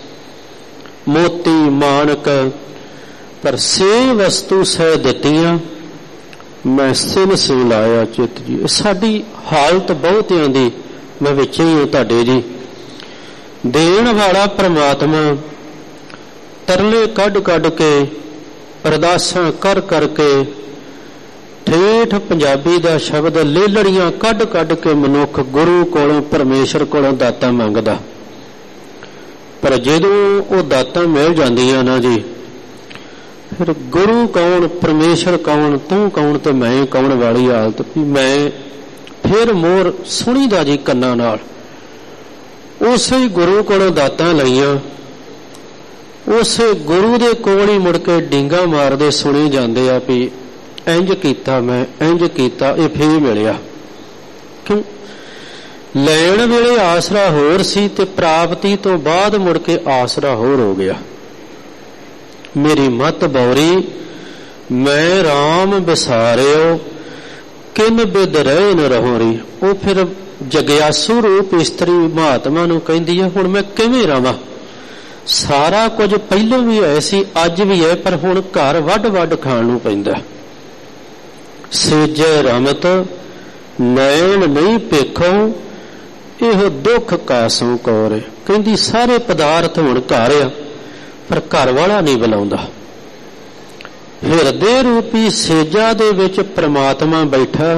ਮੋਤੀ ਮਾਣਕ, ਪਰ ਸੇ ਵਸਤੂ ਸਹਿ ਦਿੱਤੀਆਂ ਮੈਂ ਸਿਨ ਸਿਉ ਲਾਇਆ ਚਿਤ ਜੀ। ਸਾਡੀ ਹਾਲਤ ਬਹੁਤਿਆਂ ਦੀ, ਮੈਂ ਵਿੱਚ ਹੀ ਹਾਂ ਤੁਹਾਡੇ ਜੀ। ਦੇਣ ਵਾਲਾ ਪ੍ਰਮਾਤਮਾ ਤਰਲੇ ਕੱਢ ਕੱਢ ਕੇ, ਅਰਦਾਸਾਂ ਕਰ ਕਰਕੇ, ਠੇਠ ਪੰਜਾਬੀ ਦਾ ਸ਼ਬਦ ਲੇਲੜੀਆਂ ਕੱਢ ਕੱਢ ਕੇ ਮਨੁੱਖ ਗੁਰੂ ਕੋਲੋਂ ਪਰਮੇਸ਼ਰ ਕੋਲੋਂ ਦਾਤਾਂ ਮੰਗਦਾ। ਪਰ ਜਦੋਂ ਉਹ ਦਾਤਾਂ ਮਿਲ ਜਾਂਦੀਆਂ ਨਾ ਜੀ, ਫਿਰ ਗੁਰੂ ਕੌਣ, ਪਰਮੇਸ਼ਰ ਕੌਣ, ਤੂੰ ਕੌਣ ਤੇ ਮੈਂ ਕੌਣ ਵਾਲੀ ਹਾਲਤ ਵੀ ਮੈਂ ਫਿਰ ਮੋਰ ਸੁਣੀਦਾ ਜੀ ਕੰਨਾਂ ਨਾਲ। ਉਸੇ ਹੀ ਗੁਰੂ ਕੋਲੋਂ ਦਾਤਾਂ ਲਈਆਂ, ਉਸੇ ਗੁਰੂ ਦੇ ਕੋਲ ਹੀ ਮੁੜ ਕੇ ਡੀਂਗਾ ਮਾਰਦੇ ਸੁਣੀ ਜਾਂਦੇ ਆ ਵੀ ਇੰਜ ਕੀਤਾ ਮੈਂ, ਇੰਜ ਕੀਤਾ, ਇਹ ਫੇਰ ਮਿਲਿਆ। ਕਿਉਂ? ਲੈਣ ਵੇਲੇ ਆਸਰਾ ਹੋਰ ਸੀ ਤੇ ਪ੍ਰਾਪਤੀ ਤੋਂ ਬਾਅਦ ਮੁੜ ਕੇ ਆਸਰਾ ਹੋਰ ਹੋ ਗਿਆ। ਮੇਰੀ ਮੱਤ ਬੌਰੀ ਮੈਂ ਰਾਮ ਵਿਸਾਰਿਓ ਕਿਨ ਬਿਦ ਰਹਿ ਨ ਰਹੋ ਰੀ। ਉਹ ਫਿਰ ਜਗਿਆਸੂ ਰੂਪ ਇਸਤਰੀ ਮਹਾਤਮਾ ਨੂੰ ਕਹਿੰਦੀ ਹੈ ਹੁਣ ਮੈਂ ਕਿਵੇਂ ਰਵਾਂ? ਸਾਰਾ ਕੁਝ ਪਹਿਲੋਂ ਵੀ ਹੈ ਸੀ, ਅੱਜ ਵੀ ਹੈ, ਪਰ ਹੁਣ ਘਰ ਵੱਢ ਵੱਢ ਖਾਣ ਨੂੰ ਪੈਂਦਾ। ਸੇਜੈ ਰਮਤ ਨੈਣ ਨਹੀਂ ਪੇਖੋ ਇਹੋ ਦੁੱਖ ਕਾਸੋਂ ਕੌਰੇ। ਕਹਿੰਦੀ ਸਾਰੇ ਪਦਾਰਥ ਹੁਣ ਘਰ ਆ, ਪਰ ਘਰ ਵਾਲਾ ਨਹੀਂ ਬੁਲਾਉਂਦਾ। ਹਿਰਦੇ ਰੂਪੀ ਸੇਜਾ ਦੇ ਵਿੱਚ ਪ੍ਰਮਾਤਮਾ ਬੈਠਾ,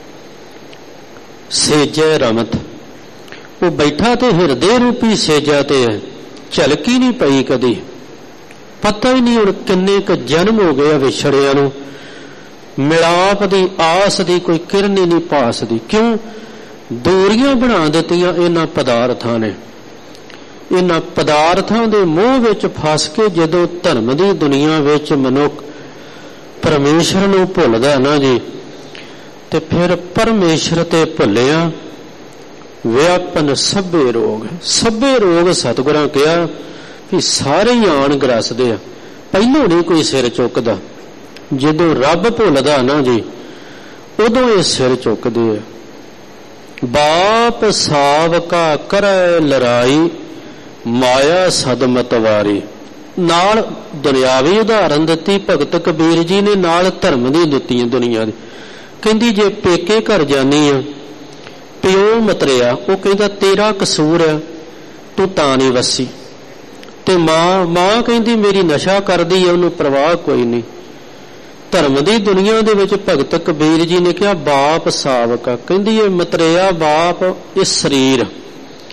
ਸੇਜੈ ਰਮਤ, ਉਹ ਬੈਠਾ ਤੇ ਹਿਰਦੇ ਰੂਪੀ ਸੇਜਾ ਤੇ ਹੈ। ਝਲਕੀ ਨਹੀਂ ਪਈ ਕਦੀ, ਪਤਾ ਹੀ ਨਹੀਂ ਹੁਣ ਕਿੰਨੇ ਕੁ ਜਨਮ ਹੋ ਗਏ ਵਿਛੜਿਆਂ ਨੂੰ, ਮਿਲਾਪ ਦੀ ਆਸ ਦੀ ਕੋਈ ਕਿਰਨ ਹੀ ਨਹੀਂ ਭਾਸਦੀ। ਕਿਉਂ? ਦੂਰੀਆਂ ਬਣਾ ਦਿੱਤੀਆਂ ਇਹਨਾਂ ਪਦਾਰਥਾਂ ਨੇ। ਇਹਨਾਂ ਪਦਾਰਥਾਂ ਦੇ ਮੋਹ ਵਿੱਚ ਫਸ ਕੇ ਜਦੋਂ ਧਰਮ ਦੀ ਦੁਨੀਆ ਵਿੱਚ ਮਨੁੱਖ ਪਰਮੇਸ਼ਰ ਨੂੰ ਭੁੱਲਦਾ ਨਾ ਜੀ, ਤੇ ਫਿਰ ਪਰਮੇਸ਼ਰ ਤੇ ਭੁੱਲਿਆ ਵਿਆਪਨ ਸਭੇ ਰੋਗ। ਸਭੇ ਰੋਗ ਸਤਿਗੁਰਾਂ ਕਿਹਾ ਵੀ ਸਾਰੇ ਹੀ ਆਣ ਗਰਸਦੇ ਆ, ਪਹਿਲੋਂ ਨਹੀਂ ਕੋਈ ਸਿਰ ਚੁੱਕਦਾ। ਜਦੋਂ ਰੱਬ ਭੁੱਲਦਾ ਨਾ ਜੀ, ਉਦੋਂ ਇਹ ਸਿਰ ਚੁੱਕਦੇ ਆ। ਬਾਪ ਸਾਵਕਾ ਕਰੈ ਲੜਾਈ ਮਾਇਆ ਸਦਮਤਵਾਰੀ। ਨਾਲ ਦੁਨਿਆਵੀ ਉਦਾਹਰਨ ਦਿੱਤੀ ਭਗਤ ਕਬੀਰ ਜੀ ਨੇ, ਨਾਲ ਧਰਮ ਦੀ ਦਿੱਤੀ ਦੁਨੀਆ ਦੀ। ਕਹਿੰਦੀ ਜੇ ਪੇਕੇ ਘਰ ਜਾਨੀ ਆ, ਪਿਓ ਮਤਰਿਆ, ਉਹ ਕਹਿੰਦਾ ਤੇਰਾ ਕਸੂਰ ਆ, ਤੂੰ ਤਾਂ ਨਹੀਂ ਵਸੀ। ਤੇ ਮਾਂ ਕਹਿੰਦੀ ਮੇਰੀ ਨਸ਼ਾ ਕਰਦੀ ਆ, ਉਹਨੂੰ ਪਰਵਾਹ ਕੋਈ ਨਹੀਂ। ਧਰਮ ਦੀ ਦੁਨੀਆ ਦੇ ਵਿੱਚ ਭਗਤ ਕਬੀਰ ਜੀ ਨੇ ਕਿਹਾ ਬਾਪ ਸਾਵਕਾ। ਕਹਿੰਦੀ ਇਹ ਮਤਰਿਆ ਬਾਪ, ਇਹ ਸਰੀਰ,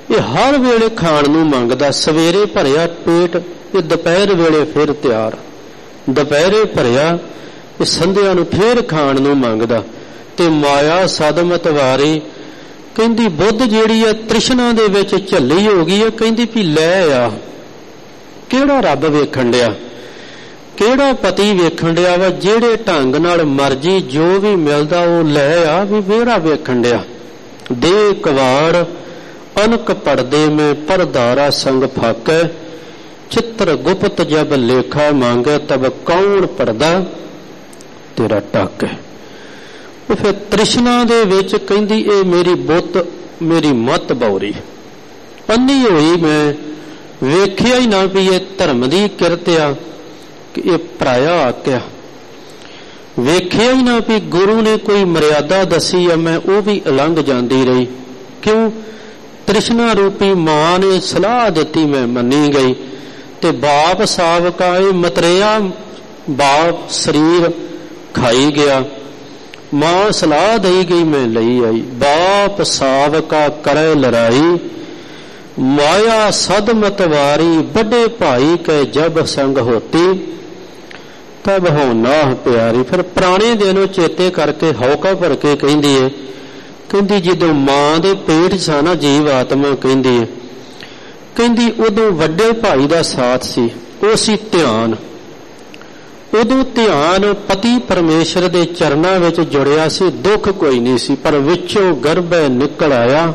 ਇਹ ਹਰ ਵੇਲੇ ਖਾਣ ਨੂੰ ਮੰਗਦਾ। ਸਵੇਰੇ ਭਰਿਆ ਪੇਟ, ਇਹ ਦੁਪਹਿਰ ਵੇਲੇ ਫਿਰ ਤਿਆਰ। ਦੁਪਹਿਰੇ ਭਰਿਆ, ਇਹ ਸੰਧਿਆ ਨੂੰ ਫਿਰ ਖਾਣ ਨੂੰ ਮੰਗਦਾ। ਤੇ ਮਾਇਆ ਸਦਮਤ ਵਾਰੀ, ਕਹਿੰਦੀ ਬੁੱਧ ਜਿਹੜੀ ਹੈ ਤ੍ਰਿਸ਼ਨਾ ਦੇ ਵਿੱਚ ਝੱਲੀ ਹੋ ਗਈ ਹੈ। ਕਹਿੰਦੀ ਵੀ ਲੈ ਆ, ਕਿਹੜਾ ਰੱਬ ਵੇਖਣ ਡਿਆ, ਕਿਹੜਾ ਪਤੀ ਵੇਖਣ ਡਿਆ ਵਾ, ਜਿਹੜੇ ਢੰਗ ਨਾਲ ਮਰਜੀ ਜੋ ਵੀ ਮਿਲਦਾ ਉਹ ਲੈ ਆ, ਵੀ ਵਿਹੜਾ ਵੇਖਣ ਡਿਆ। ਦੇ ਕਵਾੜ ਅਨਕ ਪੜਦੇ ਮੈਂ ਪਰਦਾਰਾ ਸੰਗ ਫਾਕੈ, ਚਿੱਤਰ ਗੁਪਤ ਜਬ ਲੇਖਾ ਮੰਗੈ ਤਬ ਕੌਣ ਪੜਦਾ ਤੇਰਾ ਟਾਕ ਹੈ। ਉਹ ਫਿਰ ਤ੍ਰਿਸ਼ਨਾ ਦੇ ਵਿੱਚ ਕਹਿੰਦੀ ਇਹ ਮੇਰੀ ਬੁੱਤ ਮੇਰੀ ਮੱਤ ਬੌਰੀ, ਅੰਨੀ ਹੋਈ ਮੈਂ ਵੇਖਿਆ ਹੀ ਨਾ ਵੀ ਇਹ ਧਰਮ ਦੀ ਕਿਰਤ ਆ ਕਿ ਇਹ ਪਰਾਇਆ ਆਕਿਆ। ਵੇਖਿਆ ਹੀ ਨਾ ਵੀ ਗੁਰੂ ਨੇ ਕੋਈ ਮਰਿਆਦਾ ਦੱਸੀ ਆ, ਮੈਂ ਉਹ ਵੀ ਉਲੰਘ ਜਾਂਦੀ ਰਹੀ। ਕਿਉਂ? ਤ੍ਰਿਸ਼ਨਾ ਰੂਪੀ ਮਾਂ ਨੇ ਸਲਾਹ ਦਿੱਤੀ, ਮੈਂ ਮੰਨੀ ਗਈ। ਤੇ ਬਾਪ ਸਾਵਕਾ ਇਹ ਮਤਰੇਆ, ਬਾਪ ਸਰੀਰ ਖਾਈ ਗਿਆ, ਮਾਂ ਸਲਾਹ ਦਈ ਗਈ, ਮੈਂ ਲਈ ਆਈ। ਬਾਪ ਸਾਵਕਾ ਕਰੇ ਲੜਾਈ, ਮਾਇਆ ਸਦਮਤ ਵਾਰੀ, ਵੱਡੇ ਭਾਈ ਕੈ ਜਬ ਸੰਗ ਹੋਤੀ ਤਬ ਹੋ ਨਾਹ ਪਿਆਰੀ। ਫਿਰ ਪੁਰਾਣੇ ਦਿਨੋਂ ਚੇਤੇ ਕਰਕੇ ਹੌਕਾ ਭਰ ਕੇ ਕਹਿੰਦੀ ਹੈ, ਕਹਿੰਦੀ ਜਦੋਂ ਮਾਂ ਦੇ ਪੇਟ ਸਾ ਨਾ ਜੀਵ ਆਤਮਾ, ਕਹਿੰਦੀ ਹੈ, ਕਹਿੰਦੀ ਉਦੋਂ ਵੱਡੇ ਭਾਈ ਦਾ ਸਾਥ ਸੀ, ਉਹ ਸੀ ਧਿਆਨ। ਉਦੋਂ ਧਿਆਨ ਪਤੀ ਪਰਮੇਸ਼ਰ ਦੇ ਚਰਨਾਂ ਵਿੱਚ ਜੁੜਿਆ ਸੀ, ਦੁੱਖ ਕੋਈ ਨਹੀਂ ਸੀ। ਪਰ ਵਿੱਚੋਂ ਗਰਭੈ ਨਿਕਲ ਆਇਆ,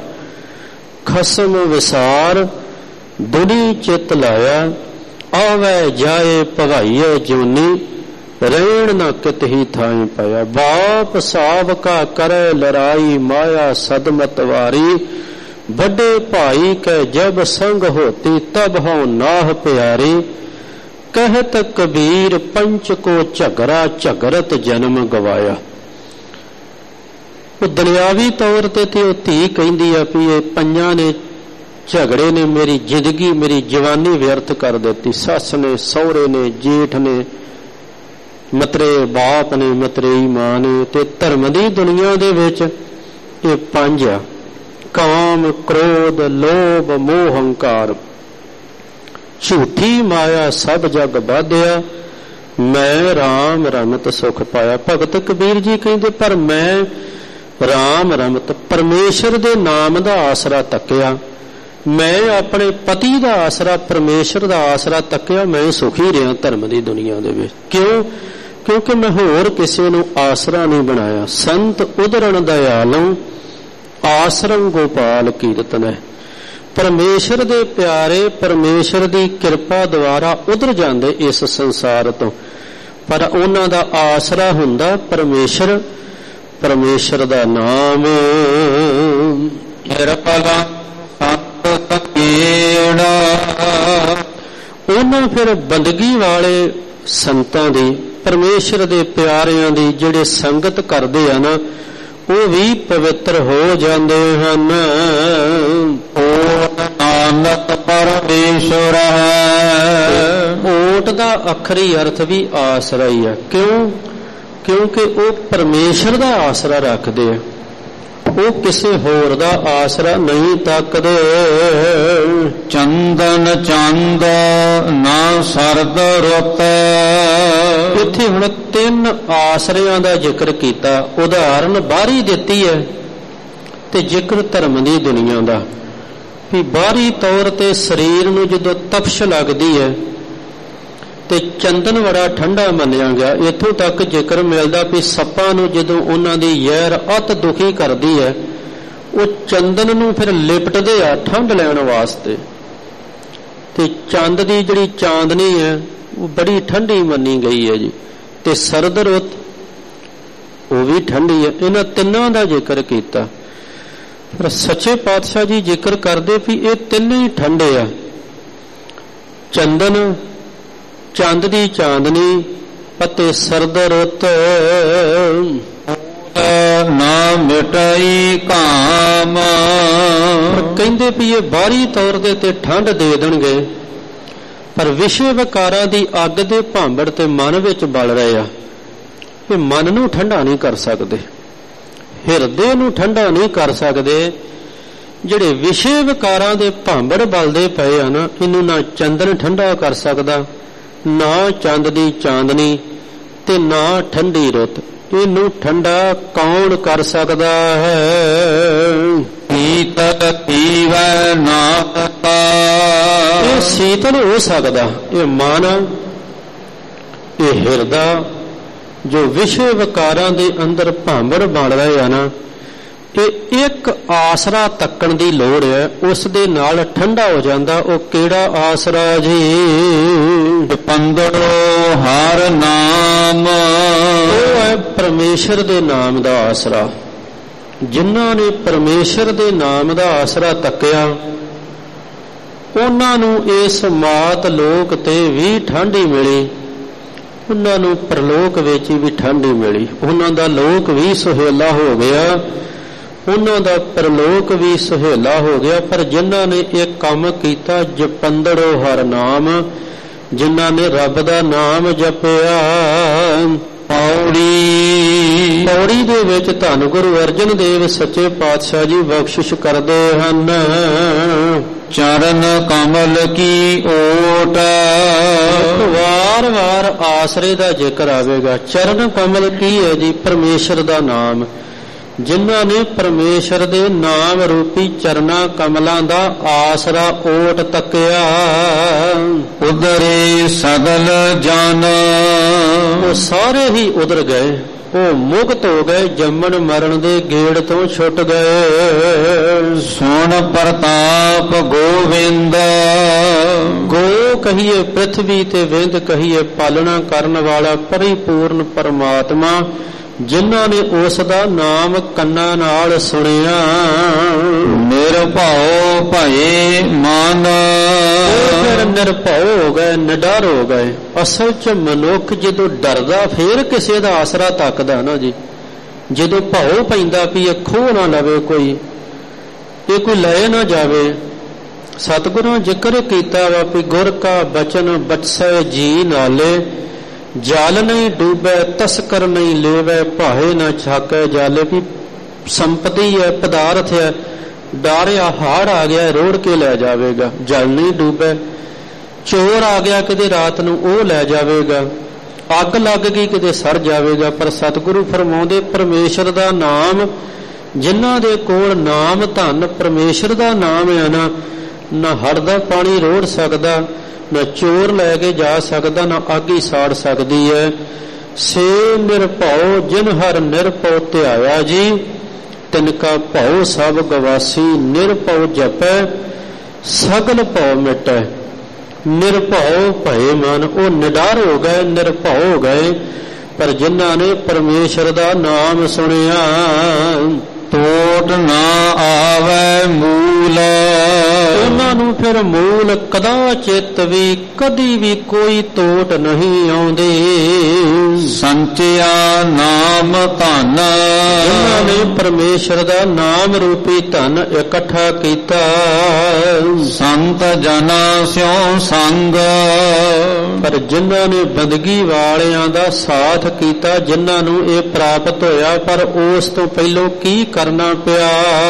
ਖਸਮ ਵਿਸਾਰ ਦੁਨੀ ਚਿੱਤ ਲਾਇਆ, ਆਵੈ ਜਾਏ ਭਵਾਈਏ ਜੋਨੀ, ਰਹਿਣ ਨਾ ਕਿਤ ਹੀ ਥਾਈ ਪਾਇਆ। ਬਾਪ ਸਾਵਕਾ ਕਰੇ ਲੜਾਈ, ਮਾਇਆ ਸਦਮਤ ਵਾਰੀ, ਵੱਡੇ ਭਾਈ ਕੈ ਜਬ ਸੰਗ ਹੋਤੀ ਤਬ ਹੋ ਨਾਹ ਪਿਆਰੀ। ਕਹਿਤ ਕਬੀਰ ਪੰਚ ਕੋ ਝਗੜਾ, ਝਗਰਤ ਜਨਮ ਗਵਾਇਆ। ਉਹ ਦੁਨਿਆਵੀ ਤੌਰ ਤੇ ਉਹ ਧੀ ਕਹਿੰਦੀ ਆ ਵੀ ਇਹ ਪੰਜਾਂ ਨੇ ਝਗੜੇ ਨੇ ਮੇਰੀ ਜ਼ਿੰਦਗੀ ਮੇਰੀ ਜਵਾਨੀ ਵਿਅਰਥ ਕਰ ਦਿੱਤੀ। ਸੱਸ ਨੇ, ਸਹੁਰੇ ਨੇ, ਜੇਠ ਨੇ, ਮਤਰੇ ਬਾਪ ਨੇ, ਮਤਰੇਈ ਮਾਂ ਨੇ। ਤੇ ਧਰਮ ਦੀ ਦੁਨੀਆ ਦੇ ਵਿੱਚ ਇਹ ਪੰਜ ਆ, ਕਾਮ, ਕ੍ਰੋਧ, ਲੋਭ, ਮੋਹ, ਹੰਕਾਰ। ਝੂਠੀ ਮਾਇਆ ਸਭ ਜਗ ਬਾਧਿਆ, ਮੈਂ ਰਾਮ ਰਮਤ ਸੁਖ ਪਾਇਆ। ਭਗਤ ਕਬੀਰ ਜੀ ਕਹਿੰਦੇ ਪਰ ਮੈਂ ਰਾਮ ਰਮਤ ਪਰਮੇਸ਼ਰ ਦੇ ਨਾਮ ਦਾ ਆਸਰਾ ਤੱਕਿਆ, ਮੈਂ ਆਪਣੇ ਪਤੀ ਦਾ ਆਸਰਾ ਪਰਮੇਸ਼ਰ ਦਾ ਆਸਰਾ ਤੱਕਿਆ, ਮੈਂ ਸੁਖੀ ਰਿਹਾ ਧਰਮ ਦੀ ਦੁਨੀਆ ਦੇ ਵਿੱਚ। ਕਿਉਂ? ਕਿਉਂਕਿ ਮੈਂ ਹੋਰ ਕਿਸੇ ਨੂੰ ਆਸਰਾ ਨਹੀਂ ਬਣਾਇਆ। ਸੰਤ ਉਦਰਣ ਦਇਆਲੰ, ਆਸਰੰ ਗੋਪਾਲ ਕੀਰਤਨ ਹੈ। ਪਰਮੇਸ਼ਰ ਦੇ ਪਿਆਰੇ ਪਰਮੇਸ਼ਰ ਦੀ ਕਿਰਪਾ ਦੁਆਰਾ ਉਧਰ ਜਾਂਦੇ ਇਸ ਸੰਸਾਰ ਤੋਂ, ਪਰ ਉਹਨਾਂ ਦਾ ਆਸਰਾ ਹੁੰਦਾ ਪਰਮੇਸ਼ਰ, ਪਰਮੇਸ਼ਰ ਦਾ ਨਾਮ। ਨਿਰਪਲਾ ਸੰਤ ਤਕੀੜਾ, ਉਹਨਾਂ ਫਿਰ ਬੰਦਗੀ ਵਾਲੇ ਸੰਤਾਂ ਦੀ, ਪਰਮੇਸ਼ਰ ਦੇ ਪਿਆਰਿਆਂ ਦੀ ਜਿਹੜੇ ਸੰਗਤ ਕਰਦੇ ਆ ਨਾ, ਉਹ ਵੀ ਪਵਿੱਤਰ ਹੋ ਜਾਂਦੇ ਹਨ। ਓਟ ਨਾਨਕ ਪਰਮੇਸ਼ਰ ਹੈ। ਓਟ ਦਾ ਅੱਖਰੀ ਅਰਥ ਵੀ ਆਸਰਾ ਹੀ ਹੈ। ਕਿਉਂ? ਕਿਉਂਕਿ ਉਹ ਪਰਮੇਸ਼ਰ ਦਾ ਆਸਰਾ ਰੱਖਦੇ ਆ, ਉਹ ਕਿਸੇ ਹੋਰ ਦਾ ਆਸਰਾ ਨਹੀਂ ਤੱਕਦੇ। ਚੰਦਨ ਚੰਦ ਨਾ ਸਰਦ ਰੁੱਤ, ਇੱਥੇ ਹੁਣ ਤਿੰਨ ਆਸਰਿਆਂ ਦਾ ਜ਼ਿਕਰ ਕੀਤਾ। ਉਦਾਹਰਨ ਬਾਹਰੀ ਦਿੱਤੀ ਹੈ ਤੇ ਜ਼ਿਕਰ ਧਰਮ ਦੀ ਦੁਨੀਆ ਦਾ। ਵੀ ਬਾਹਰੀ ਤੌਰ ਤੇ ਸਰੀਰ ਨੂੰ ਜਦੋਂ ਤਪਸ਼ ਲੱਗਦੀ ਹੈ ਤੇ ਚੰਦਨ ਬੜਾ ਠੰਡਾ ਮੰਨਿਆ ਗਿਆ। ਇੱਥੋਂ ਤੱਕ ਜ਼ਿਕਰ ਮਿਲਦਾ ਵੀ ਸੱਪਾਂ ਨੂੰ ਜਦੋਂ ਉਹਨਾਂ ਦੀ ਜ਼ਹਿਰ ਅਤ ਦੁਖੀ ਕਰਦੀ ਹੈ, ਉਹ ਚੰਦਨ ਨੂੰ ਫਿਰ ਲਿਪਟਦੇ ਆ ਠੰਡ ਲੈਣ ਵਾਸਤੇ। ਤੇ ਚੰਦ ਦੀ ਜਿਹੜੀ ਚਾਂਦਨੀ ਹੈ ਉਹ ਬੜੀ ਠੰਡੀ ਮੰਨੀ ਗਈ ਹੈ ਜੀ। ਤੇ ਸਰਦ ਰੁੱਤ ਉਹ ਵੀ ਠੰਡੀ ਹੈ। ਇਹਨਾਂ ਤਿੰਨਾਂ ਦਾ ਜ਼ਿਕਰ ਕੀਤਾ। ਪਰ ਸੱਚੇ ਪਾਤਸ਼ਾਹ ਜੀ ਜ਼ਿਕਰ ਕਰਦੇ ਵੀ ਇਹ ਤਿੰਨੇ ਹੀ ਠੰਡੇ ਆ। ਚੰਦਨ, ਚੰਦ ਦੀ ਚਾਂਦਨੀ ਅਤੇ ਸਰਦ ਰੁੱਤ। ਨਾ ਮਿਟਾਈ ਕਾਮ, ਕਹਿੰਦੇ ਵੀ ਇਹ ਬਾਹਰੀ ਤੌਰ ਤੇ ਠੰਡ ਦੇ ਦੇਣਗੇ, ਪਰ ਵਿਸ਼ੇ ਵਿਕਾਰਾਂ ਦੀ ਅੱਗ ਦੇ ਭਾਂਬੜ ਤੇ ਮਨ ਵਿੱਚ ਬਲ ਰਹੇ ਆ। ਇਹ ਮਨ ਨੂੰ ਠੰਡਾ ਨਹੀਂ ਕਰ ਸਕਦੇ, ਹਿਰਦੇ ਨੂੰ ਠੰਡਾ ਨਹੀਂ ਕਰ ਸਕਦੇ। ਜਿਹੜੇ ਵਿਸ਼ੇ ਵਿਕਾਰਾਂ ਦੇ ਭਾਂਬੜ ਬਲਦੇ ਪਏ ਆ ਨਾ, ਇਹਨੂੰ ਨਾ ਚੰਦਨ ਠੰਡਾ ਕਰ ਸਕਦਾ, ਨਾ ਚੰਦ ਦੀ ਚਾਂਦਨੀ ਤੇ ਨਾ ਠੰਡੀ ਰੁੱਤ। ਇਹਨੂੰ ਠੰਡਾ ਕੌਣ ਕਰ ਸਕਦਾ ਹੈ? ਸ਼ੀਤਲ ਪੀਵੈ ਨਾਤਾ। ਇਹ ਸ਼ੀਤਲ ਹੋ ਸਕਦਾ, ਇਹ ਮਨ, ਇਹ ਹਿਰਦਾ ਜੋ ਵਿਸ਼ੇ ਵਿਕਾਰਾਂ ਦੇ ਅੰਦਰ ਭਾਂਬੜ ਬਣ ਰਹੇ ਆ ਨਾ, ਇਹ ਇੱਕ ਆਸਰਾ ਤੱਕਣ ਦੀ ਲੋੜ ਹੈ, ਉਸ ਦੇ ਨਾਲ ਠੰਡਾ ਹੋ ਜਾਂਦਾ। ਉਹ ਕਿਹੜਾ ਆਸਰਾ ਜੀ? ਪੰਦੜੋ ਹਰ ਨਾਮ। ਉਹ ਹੈ ਪਰਮੇਸ਼ਰ ਦੇ ਨਾਮ ਦਾ ਆਸਰਾ। ਜਿਨ੍ਹਾਂ ਨੇ ਪਰਮੇਸ਼ਰ ਦੇ ਨਾਮ ਦਾ ਆਸਰਾ ਤੱਕਿਆ, ਉਹਨਾਂ ਨੂੰ ਇਸ ਮਾਤ ਲੋਕ ਤੇ ਵੀ ਠੰਡ ਹੀ ਮਿਲੀ, ਉਹਨਾਂ ਨੂੰ ਪਰਲੋਕ ਵਿੱਚ ਵੀ ਠੰਡ ਹੀ ਮਿਲੀ। ਉਹਨਾਂ ਦਾ ਲੋਕ ਵੀ ਸੁਹੇਲਾ ਹੋ ਗਿਆ, ਉਹਨਾਂ ਦਾ ਪਰਲੋਕ ਵੀ ਸੁਹੇਲਾ ਹੋ ਗਿਆ। ਪਰ ਜਿਨ੍ਹਾਂ ਨੇ ਇਹ ਕੰਮ ਕੀਤਾ, ਜਪੰਦੜੋ ਹਰ ਨਾਮ, ਜਿਨ੍ਹਾਂ ਨੇ ਰੱਬ ਦਾ ਨਾਮ ਜਪਿਆ। ਪੌੜੀ ਦੇ ਵਿੱਚ ਧੰਨ ਗੁਰੂ ਅਰਜਨ ਦੇਵ ਸੱਚੇ ਪਾਤਸ਼ਾਹ ਜੀ ਬਖਸ਼ਿਸ਼ ਕਰਦੇ ਹਨ। ਚਰਨ ਕਮਲ ਕੀ ਓਟ। ਵਾਰ-ਵਾਰ ਆਸਰੇ ਦਾ ਜ਼ਿਕਰ ਆਵੇਗਾ। ਚਰਨ ਕਮਲ ਕੀ ਹੈ ਜੀ? ਪਰਮੇਸ਼ਰ ਦਾ ਨਾਮ। ਜਿਨ੍ਹਾਂ ਨੇ ਪਰਮੇਸ਼ਰ ਦੇ ਨਾਮ ਰੂਪੀ ਚਰਨਾਂ ਕਮਲਾਂ ਦਾ ਆਸਰਾ ਓਟ ਤੱਕਿਆ, ਉਦਰੇ ਸਗਲ ਜਨ। ਉਹ ਸਾਰੇ ਹੀ ਉਧਰ ਗਏ, ਉਹ ਮੁਕਤ ਹੋ ਗਏ, ਜੰਮਣ ਮਰਨ ਦੇ ਗੇੜ ਤੋਂ ਛੁੱਟ ਗਏ। ਸੁਣ ਪ੍ਰਤਾਪ ਗੋਵਿੰਦ। ਗੋ ਕਹੀਏ ਪ੍ਰਿਥਵੀ ਤੇ ਵਿੰਦ ਕਹੀਏ ਪਾਲਣਾ ਕਰਨ ਵਾਲਾ ਪਰਿਪੂਰਨ ਪਰਮਾਤਮਾ, ਜਿਨ੍ਹਾਂ ਨੇ ਉਸ ਦਾ ਨਾਮ ਕੰਨਾਂ ਨਾਲ ਸੁਣਿਆ। ਨਿਰਭਉ ਭਏ ਮਨ। ਫਿਰ ਨਿਰਭਉ ਹੋ ਗਏ, ਨਿਡਰ ਹੋ ਗਏ। ਅਸਲ 'ਚ ਮਨੁੱਖ ਜਦੋਂ ਡਰਦਾ ਫੇਰ ਕਿਸੇ ਦਾ ਆਸਰਾ ਤੱਕਦਾ ਨਾ ਜੀ। ਜਦੋਂ ਭਉ ਪੈਂਦਾ ਵੀ ਇਹ ਖੋਹ ਨਾ ਲਵੇ ਕੋਈ, ਇਹ ਕੋਈ ਲੈ ਨਾ ਜਾਵੇ। ਸਤਿਗੁਰਾਂ ਜ਼ਿਕਰ ਕੀਤਾ ਵਾ ਵੀ ਗੁਰ ਕਾ ਬਚਨ ਬਚਸੈ ਜੀ ਨਾਲੇ, ਜਲ ਨਹੀਂ ਡੂਬੈ ਤਸਕਰ ਨਹੀਂ ਲੇਵੈ, ਭਾਏ ਨਾ ਛਾਕੈ ਜਾਲੇ। ਵੀ ਸੰਪਤੀ ਹੈ, ਪਦਾਰਥ ਹੈ, ਡਾਰਿਆ ਹਾੜ ਆ ਗਿਆ ਰੋੜ ਕੇ ਲੈ ਜਾਵੇਗਾ, ਜਲ ਨਹੀਂ ਡੂਬੈ। ਚੋਰ ਆ ਗਿਆ ਕਿਤੇ ਰਾਤ ਨੂੰ, ਉਹ ਲੈ ਜਾਵੇਗਾ। ਅੱਗ ਲੱਗ ਗਈ ਕਿਤੇ ਸੜ ਜਾਵੇਗਾ। ਪਰ ਸਤਿਗੁਰੂ ਫਰਮਾਉਂਦੇ ਪਰਮੇਸ਼ਰ ਦਾ ਨਾਮ, ਜਿਨ੍ਹਾਂ ਦੇ ਕੋਲ ਨਾਮ ਧਨ ਪਰਮੇਸ਼ਰ ਦਾ ਨਾਮ ਹੈ ਨਾ, ਨਾ ਹੜ ਦਾ ਪਾਣੀ ਰੋੜ ਸਕਦਾ, ਨਾ ਚੋਰ ਲੈ ਕੇ ਜਾ ਸਕਦਾ, ਨਾ ਅੱਗ ਹੀ ਸਾੜ ਸਕਦੀ ਹੈ। ਸੇ ਨਿਰਭਉ ਜਿਨ ਹਰ ਨਿਰਭਉ ਧਿਆਇਆ ਜੀ, ਤਿਨਕਾ ਭਉ ਸਭ ਗਵਾਸੀ। ਨਿਰਭਉ ਜਪੈ ਸਗਲ ਭਉ ਮਿਟੈ। ਨਿਰਭਉ ਭਏ ਮਨ, ਉਹ ਨਿਡਰ ਹੋ ਗਏ, ਨਿਰਭਉ ਹੋ ਗਏ। ਪਰ ਜਿਨ੍ਹਾਂ ਨੇ ਪਰਮੇਸ਼ਰ ਦਾ ਨਾਮ ਸੁਣਿਆ, ਟੋਟ ਨਾ ਆਵੈ ਮੂਲ। ਉਹਨਾਂ ਨੂੰ ਫਿਰ ਮੂਲ ਕਦਾ ਚਿੱਤ ਵੀ ਕਦੀ ਵੀ ਕੋਈ ਤੋਟ ਨਹੀਂ ਆਉਂਦੀ। ਸੰਚਿਆ ਨਾਮ ਧਨ। ਉਹਨਾਂ ਨੇ ਪਰਮੇਸ਼ਰ ਦਾ ਨਾਮ ਰੂਪੀ ਧਨ ਇਕੱਠਾ ਕੀਤਾ। ਸੰਤ ਜਨਾ ਸਿਉ ਸੰਗ। ਪਰ ਜਿਨ੍ਹਾਂ ਨੇ ਬੰਦਗੀ ਵਾਲਿਆਂ ਦਾ ਸਾਥ ਕੀਤਾ, ਜਿਨ੍ਹਾਂ ਨੂੰ ਇਹ ਪ੍ਰਾਪਤ ਹੋਇਆ, ਪਰ ਉਸ ਤੋਂ ਪਹਿਲੋਂ ਕੀ ਕਰਨਾ ਪਿਆ?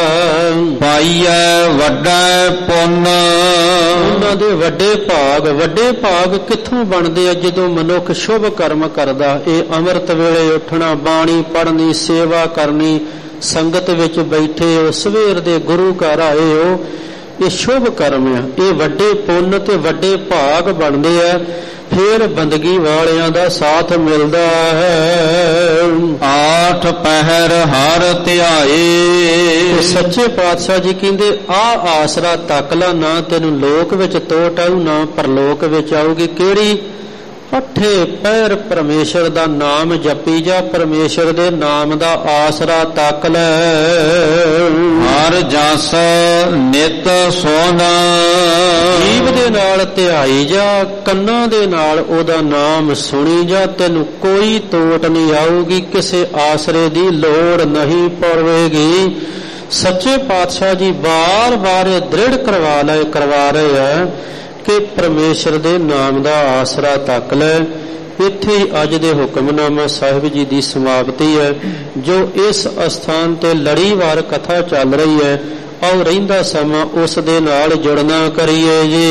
ਪਾਈਐ ਵੱਡਾ ਪੁੰਨ। ਉਹਨਾਂ ਦੇ ਵੱਡੇ ਭਾਗ। ਵੱਡੇ ਭਾਗ ਕਿੱਥੋਂ ਬਣਦੇ ਆ? ਜਦੋਂ ਮਨੁੱਖ ਸ਼ੁਭ ਕਰਮ ਕਰਦਾ। ਇਹ ਅੰਮ੍ਰਿਤ ਵੇਲੇ ਉੱਠਣਾ, ਬਾਣੀ ਪੜ੍ਹਨੀ, ਸੇਵਾ ਕਰਨੀ, ਸੰਗਤ ਵਿੱਚ ਬੈਠੇ ਹੋ, ਸਵੇਰ ਦੇ ਗੁਰੂ ਘਰ ਆਏ ਹੋ, ਇਹ ਸ਼ੁਭ ਕਰਮ ਆ। ਇਹ ਵੱਡੇ ਪੁੰਨ ਤੇ ਵੱਡੇ ਭਾਗ ਬਣਦੇ ਆ। ਫਿਰ ਬੰਦਗੀ ਵਾਲਿਆਂ ਦਾ ਸਾਥ ਮਿਲਦਾ ਹੈ। ਆਠ ਪਹਿਰ ਹਰ ਧਿਆਏ। ਸੱਚੇ ਪਾਤਸ਼ਾਹ ਜੀ ਕਹਿੰਦੇ ਆਹ ਆਸਰਾ ਤੱਕ ਲਾ, ਨਾ ਤੈਨੂੰ ਲੋਕ ਵਿੱਚ ਤੋਟ ਆਊ, ਨਾ ਪਰਲੋਕ ਵਿੱਚ ਆਊਗੀ। ਕਿਹੜੀ? ਅੱਠੇ ਪਹਿਰ ਪਰਮੇਸ਼ਰ ਦਾ ਨਾਮ ਜਪੀ ਜਾ, ਪਰਮੇਸ਼ਰ ਦੇ ਨਾਮ ਦਾ ਆਸਰਾ ਤੱਕ ਲੈ। ਹਰ ਜਸ ਨਿਤ ਸੁਣ। ਜੀਵ ਦੇ ਨਾਲ ਧਿਆਈ ਜਾ, ਕੰਨਾਂ ਦੇ ਨਾਲ ਉਹਦਾ ਨਾਮ ਸੁਣੀ ਜਾ, ਤੈਨੂੰ ਕੋਈ ਤੋਟ ਨਹੀਂ ਆਊਗੀ, ਕਿਸੇ ਆਸਰੇ ਦੀ ਲੋੜ ਨਹੀਂ ਪਵੇਗੀ। ਸੱਚੇ ਪਾਤਸ਼ਾਹ ਜੀ ਵਾਰ-ਵਾਰ ਦ੍ਰਿੜ ਕਰਵਾ ਰਹੇ ਆ ਕਿ ਪਰਮੇਸ਼ਰ ਦੇ ਨਾਮ ਦਾ ਆਸਰਾ ਤੱਕ ਲੈ। ਇੱਥੇ ਹੀ ਅੱਜ ਦੇ ਹੁਕਮਨਾਮਾ ਸਾਹਿਬ ਜੀ ਦੀ ਸਮਾਪਤੀ ਹੈ। ਜੋ ਇਸ ਅਸਥਾਨ ਤੇ ਲੜੀਵਾਰ ਕਥਾ ਚੱਲ ਰਹੀ ਹੈ, ਆਓ ਰਹਿੰਦਾ ਸਮਾਂ ਉਸ ਦੇ ਨਾਲ ਜੁੜਨਾ ਕਰੀਏ ਜੀ।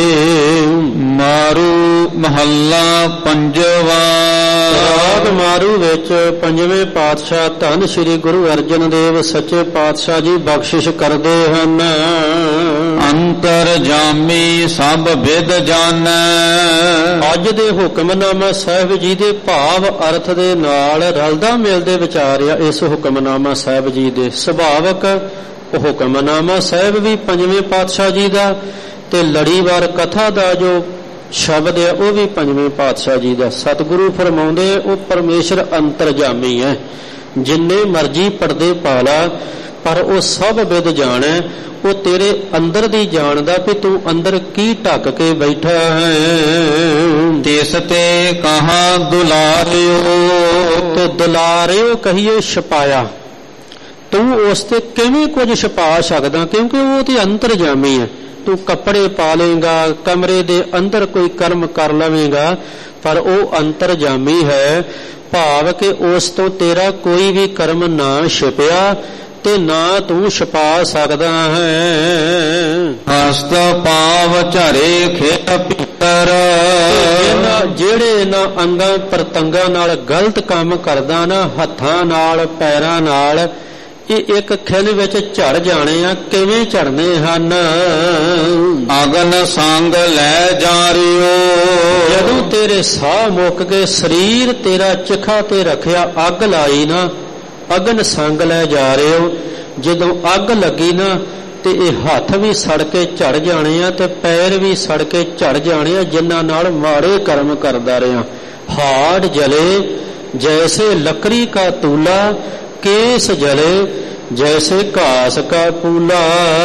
ਮਾਰੂ ਮਹੱਲਾ ਪੰਜਵਾ। ਰਾਗ ਮਾਰੂ ਵਿੱਚ ਪੰਜਵੇਂ ਪਾਤਸ਼ਾਹ ਧੰਨ ਸ੍ਰੀ ਗੁਰੂ ਅਰਜਨ ਦੇਵ ਸੱਚੇ ਪਾਤਸ਼ਾਹ ਜੀ ਬਖਸ਼ਿਸ਼ ਕਰਦੇ ਹਨ। ਅੰਤਰ ਜਾਮੀ ਸਭ ਵਿਦ ਜਾਣੈ। ਅੱਜ ਦੇ ਹੁਕਮਨਾਮਾ ਸਾਹਿਬ ਜੀ ਦੇ ਭਾਵ ਅਰਥ ਦੇ ਨਾਲ ਰਲਦਾ ਮਿਲਦੇ ਵਿਚਾਰਿਆ ਇਸ ਹੁਕਮਨਾਮਾ ਸਾਹਿਬ ਜੀ ਦੇ। ਸੁਭਾਵਕ ਹੁਕਮਨਾਮਾ ਸਾਹਿਬ ਵੀ ਪੰਜਵੇਂ ਪਾਤਸ਼ਾਹ ਜੀ ਦਾ ਤੇ ਲੜੀਵਾਰ ਕਥਾ ਦਾ ਜੋ ਸ਼ਬਦ ਹੈ ਉਹ ਵੀ ਪੰਜਵੇਂ ਪਾਤਸ਼ਾਹ ਜੀ ਦਾ। ਸਤਿਗੁਰੂ ਫਰਮਾਉਂਦੇ ਉਹ ਪਰਮੇਸ਼ਰ ਅੰਤਰਜਾਮੀ ਹੈ, ਜਿੰਨੇ ਮਰਜੀ ਪਰਦੇ ਪਾ ਲਾ ਪਰ ਉਹ ਸਭ ਵਿਦ ਜਾਣੈ। ਉਹ ਤੇਰੇ ਅੰਦਰ ਦੀ ਜਾਣਦਾ ਵੀ ਤੂੰ ਅੰਦਰ ਕੀ ਢੱਕ ਕੇ ਬੈਠਾ ਹੈ। ਤਿਸ ਤੇ ਕਹਾ ਦੁਲਾਰਿਓ। ਤੇ ਦੁਲਾਰਿਓ ਕਹੀਏ ਛਪਾਇਆ, ਤੂੰ ਉਸ ਤੇ ਕਿਵੇਂ ਕੁਝ ਛਪਾ ਸਕਦਾ, ਕਿਉਂਕਿ ਉਹ ਤੇ ਅੰਤਰਜਾਮੀ ਹੈ। ਤੂੰ ਕੱਪੜੇ ਪਾ ਲੇਗਾ, ਕਮਰੇ ਦੇ ਅੰਦਰ ਕੋਈ ਕਰਮ ਕਰ ਲਵੇਂਗਾ, ਪਰ ਉਹ ਅੰਤਰਜਾਮੀ ਹੈ। ਭਾਵ ਕਿ ਉਸ ਤੋਂ ਤੇਰਾ ਕੋਈ ਵੀ ਕਰਮ ਨਾ ਛਿਪਿਆ ਤੇ ਨਾ ਤੂੰ ਛਪਾ ਸਕਦਾ ਹੈ। ਹਸਤ ਪਾਵ ਝਰੇ ਖੇਤ ਭੀਤਰ। ਜਿਹੜੇ ਇਹਨਾਂ ਅੰਗਾਂ ਪ੍ਰਤੰਗਾਂ ਨਾਲ ਗਲਤ ਕੰਮ ਕਰਦਾ ਨਾ, ਹੱਥਾਂ ਨਾਲ ਪੈਰਾਂ ਨਾਲ, ਇਹ ਇੱਕ ਖਿਲ ਵਿੱਚ ਝੜ ਜਾਣੇ ਆ। ਕਿਵੇਂ ਝੜਨੇ ਹਨ? ਅਗਨ ਸੰਗ ਲੈ ਜਾਰਿਓ। ਜਦੋਂ ਤੇਰੇ ਸਾਹ ਮੁੱਕ ਗਏ, ਸਰੀਰ ਤੇਰਾ ਚਿਖਾ ਤੇ ਰੱਖਿਆ, ਅੱਗ ਲਾਈ ਨਾ, ਅਗਨ ਸੰਗ ਲੈ ਜਾ ਰਹੇ ਹੋ। ਜਦੋਂ ਅੱਗ ਲੱਗੀ ਨਾ ਤੇ ਇਹ ਹੱਥ ਵੀ ਸੜ ਕੇ ਝੜ ਜਾਣੇ ਆ ਤੇ ਪੈਰ ਵੀ ਸੜ ਕੇ ਝੜ ਜਾਣੇ ਆ, ਜਿਨ੍ਹਾਂ ਨਾਲ ਮਾੜੇ ਕਰਮ ਕਰਦਾ ਰਿਹਾ। ਹਾੜ ਜਲੇ ਜੈਸੇ ਲੱਕੜੀ ਕਾ ਤੂਲਾ, केस जले जैसे घास का पूला।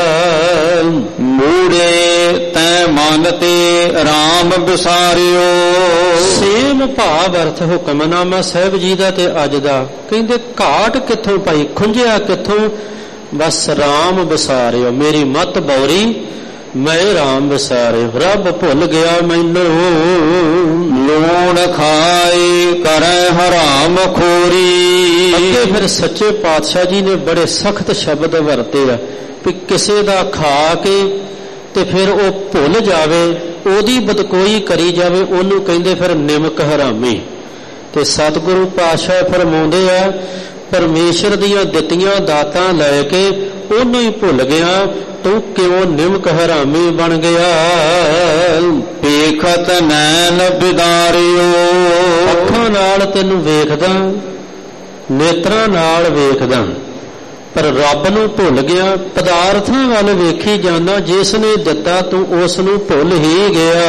मूड़े तै मानते राम बिसारियो। सेम भाव अर्थ हुक्मनामा साहिब जी दा ते अज दा। कहंदे घाट कित्थों पाई, खुंजिया कित्थों? बस राम बिसारियो। मेरी मत बौरी मैं राम बिसारियो। रब भुल गया मैनू। लूण खाए करे हराम खोरी। अगे फिर सच्चे पातशाह जी ने बड़े सख्त शब्द वरते आ कि किसी दा खा के ते फिर वो भुल जावे, ओदी बदकोई करी जावे, ओनू कहंदे फिर निमक हरामी। ते सतगुरु पातशाह फरमाउंदे आ परमेश्वर दियां दित्तियां दातां लैके ओनू ही भुल गया, तू क्यों निमक हरामी बन गया। पेखत नैन बिदारियो। अखां नाल तैनू वेखदा, नेत्रां नाल वेखदा, पर रब नूं भुल गया। पदार्थां वल वेखी जाना, जिस ने दिता तू उस नूं भुल ही गया।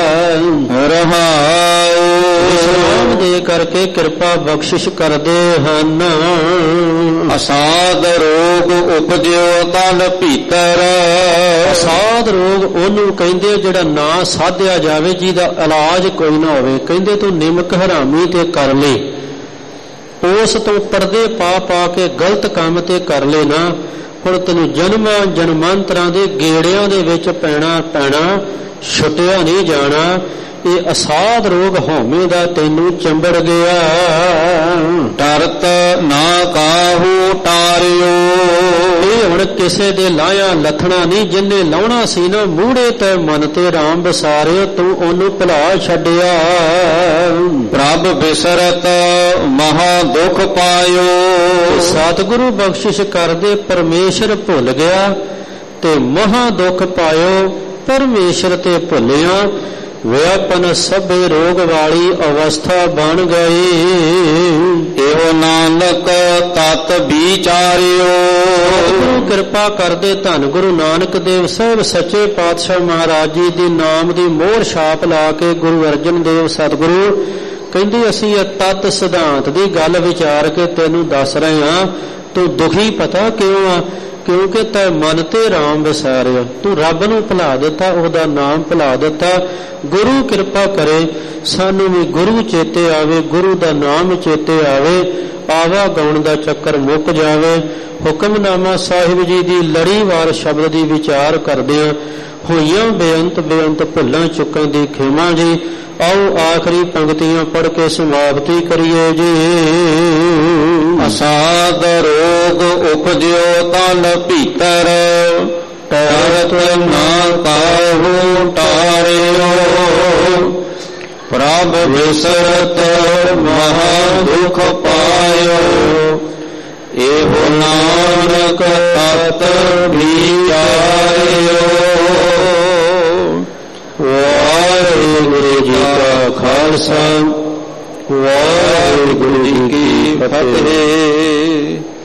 रहाओ विश्राम दे करके कृपा बख्शिश करदे हन। असाद रोग उपजियो तन भीतर। असाद रोग ओनू कहंदे जिहड़ा ना साधिया जावे, जिहदा इलाज कोई ना होवे। कहंदे तू निमक हरामी ते कर ले, उस तो पर्दे पा पा के गलत काम ते कर लेना। हुण तैनूं जन्मां जन्मांतरां दे गेड़ियां दे विच पैणा पैणा, छुटिया नहीं जाना। ये असाध रोग होमे दा तैनूं चंबड़ गया। डरत ना काहू टारियो। ये हुण किसे दे लाया लथना नहीं, जिन्ने लाउणा सी ना मूड़े ते मन ते राम बसारियो, तू ओनू भुला छड्डिया। प्रभ बिसरत महा दुख पायो। सतगुरु बख्शिश करदे परमेश्वर भुल गया ते महा दुख पायो। परमेश्वर ते भुलिया व्यापन सभे रोग वाली अवस्था बन गई। एहो नानक तत विचारियो। गुरु कृपा करदे धन गुरु नानक देव साहब सच्चे पातशाह महाराज जी दी नाम दी मोहर छाप ला के गुरु अर्जन देव सतगुरु कहंदे असीं तत सिद्धांत दी गल विचार के तैनूं दस रहे हां। तू दुखी पता क्यों आ? क्योंकि तै मन ते राम विसारिया। तू रब नूं भुला दिता, उहदा नाम भुला दिता। गुरु कृपा करे सानू भी गुरु चेते आवे, गुरु दा नाम चेते आवे, आवा गाउण दा चक्कर मुक जावे। हुक्मनामा साहिब जी दी लड़ीवार शब्द दी विचार करदिआं होईआं बेअंत बेअंत भुल्लां चुकां दी खिमा जी। आओ आखिरी पंक्तियां पढ़ के समाप्ति करिए जी। ਸਾਧ ਰੋਗ ਉਪਜਿਓ ਤਨ ਭੀਤਰ ਟਰਤ ਨਾ ਕਾਹੂ ਟਾਰਿਓ ਪ੍ਰਭ ਬਿਸਰਤ ਮਹਾ ਦੁਖ ਪਾਇਓ ਇਹੋ ਨਾਨਕ ਤਤ ਵਿਚਾਰਿਓ। ਵਾਹਿਗੁਰੂ ਜੀ ਕਾ ਖਾਲਸਾ ਵਾਹਿਗੁਰੂ ਜੀ ਕੀ ਫਤਿਹ।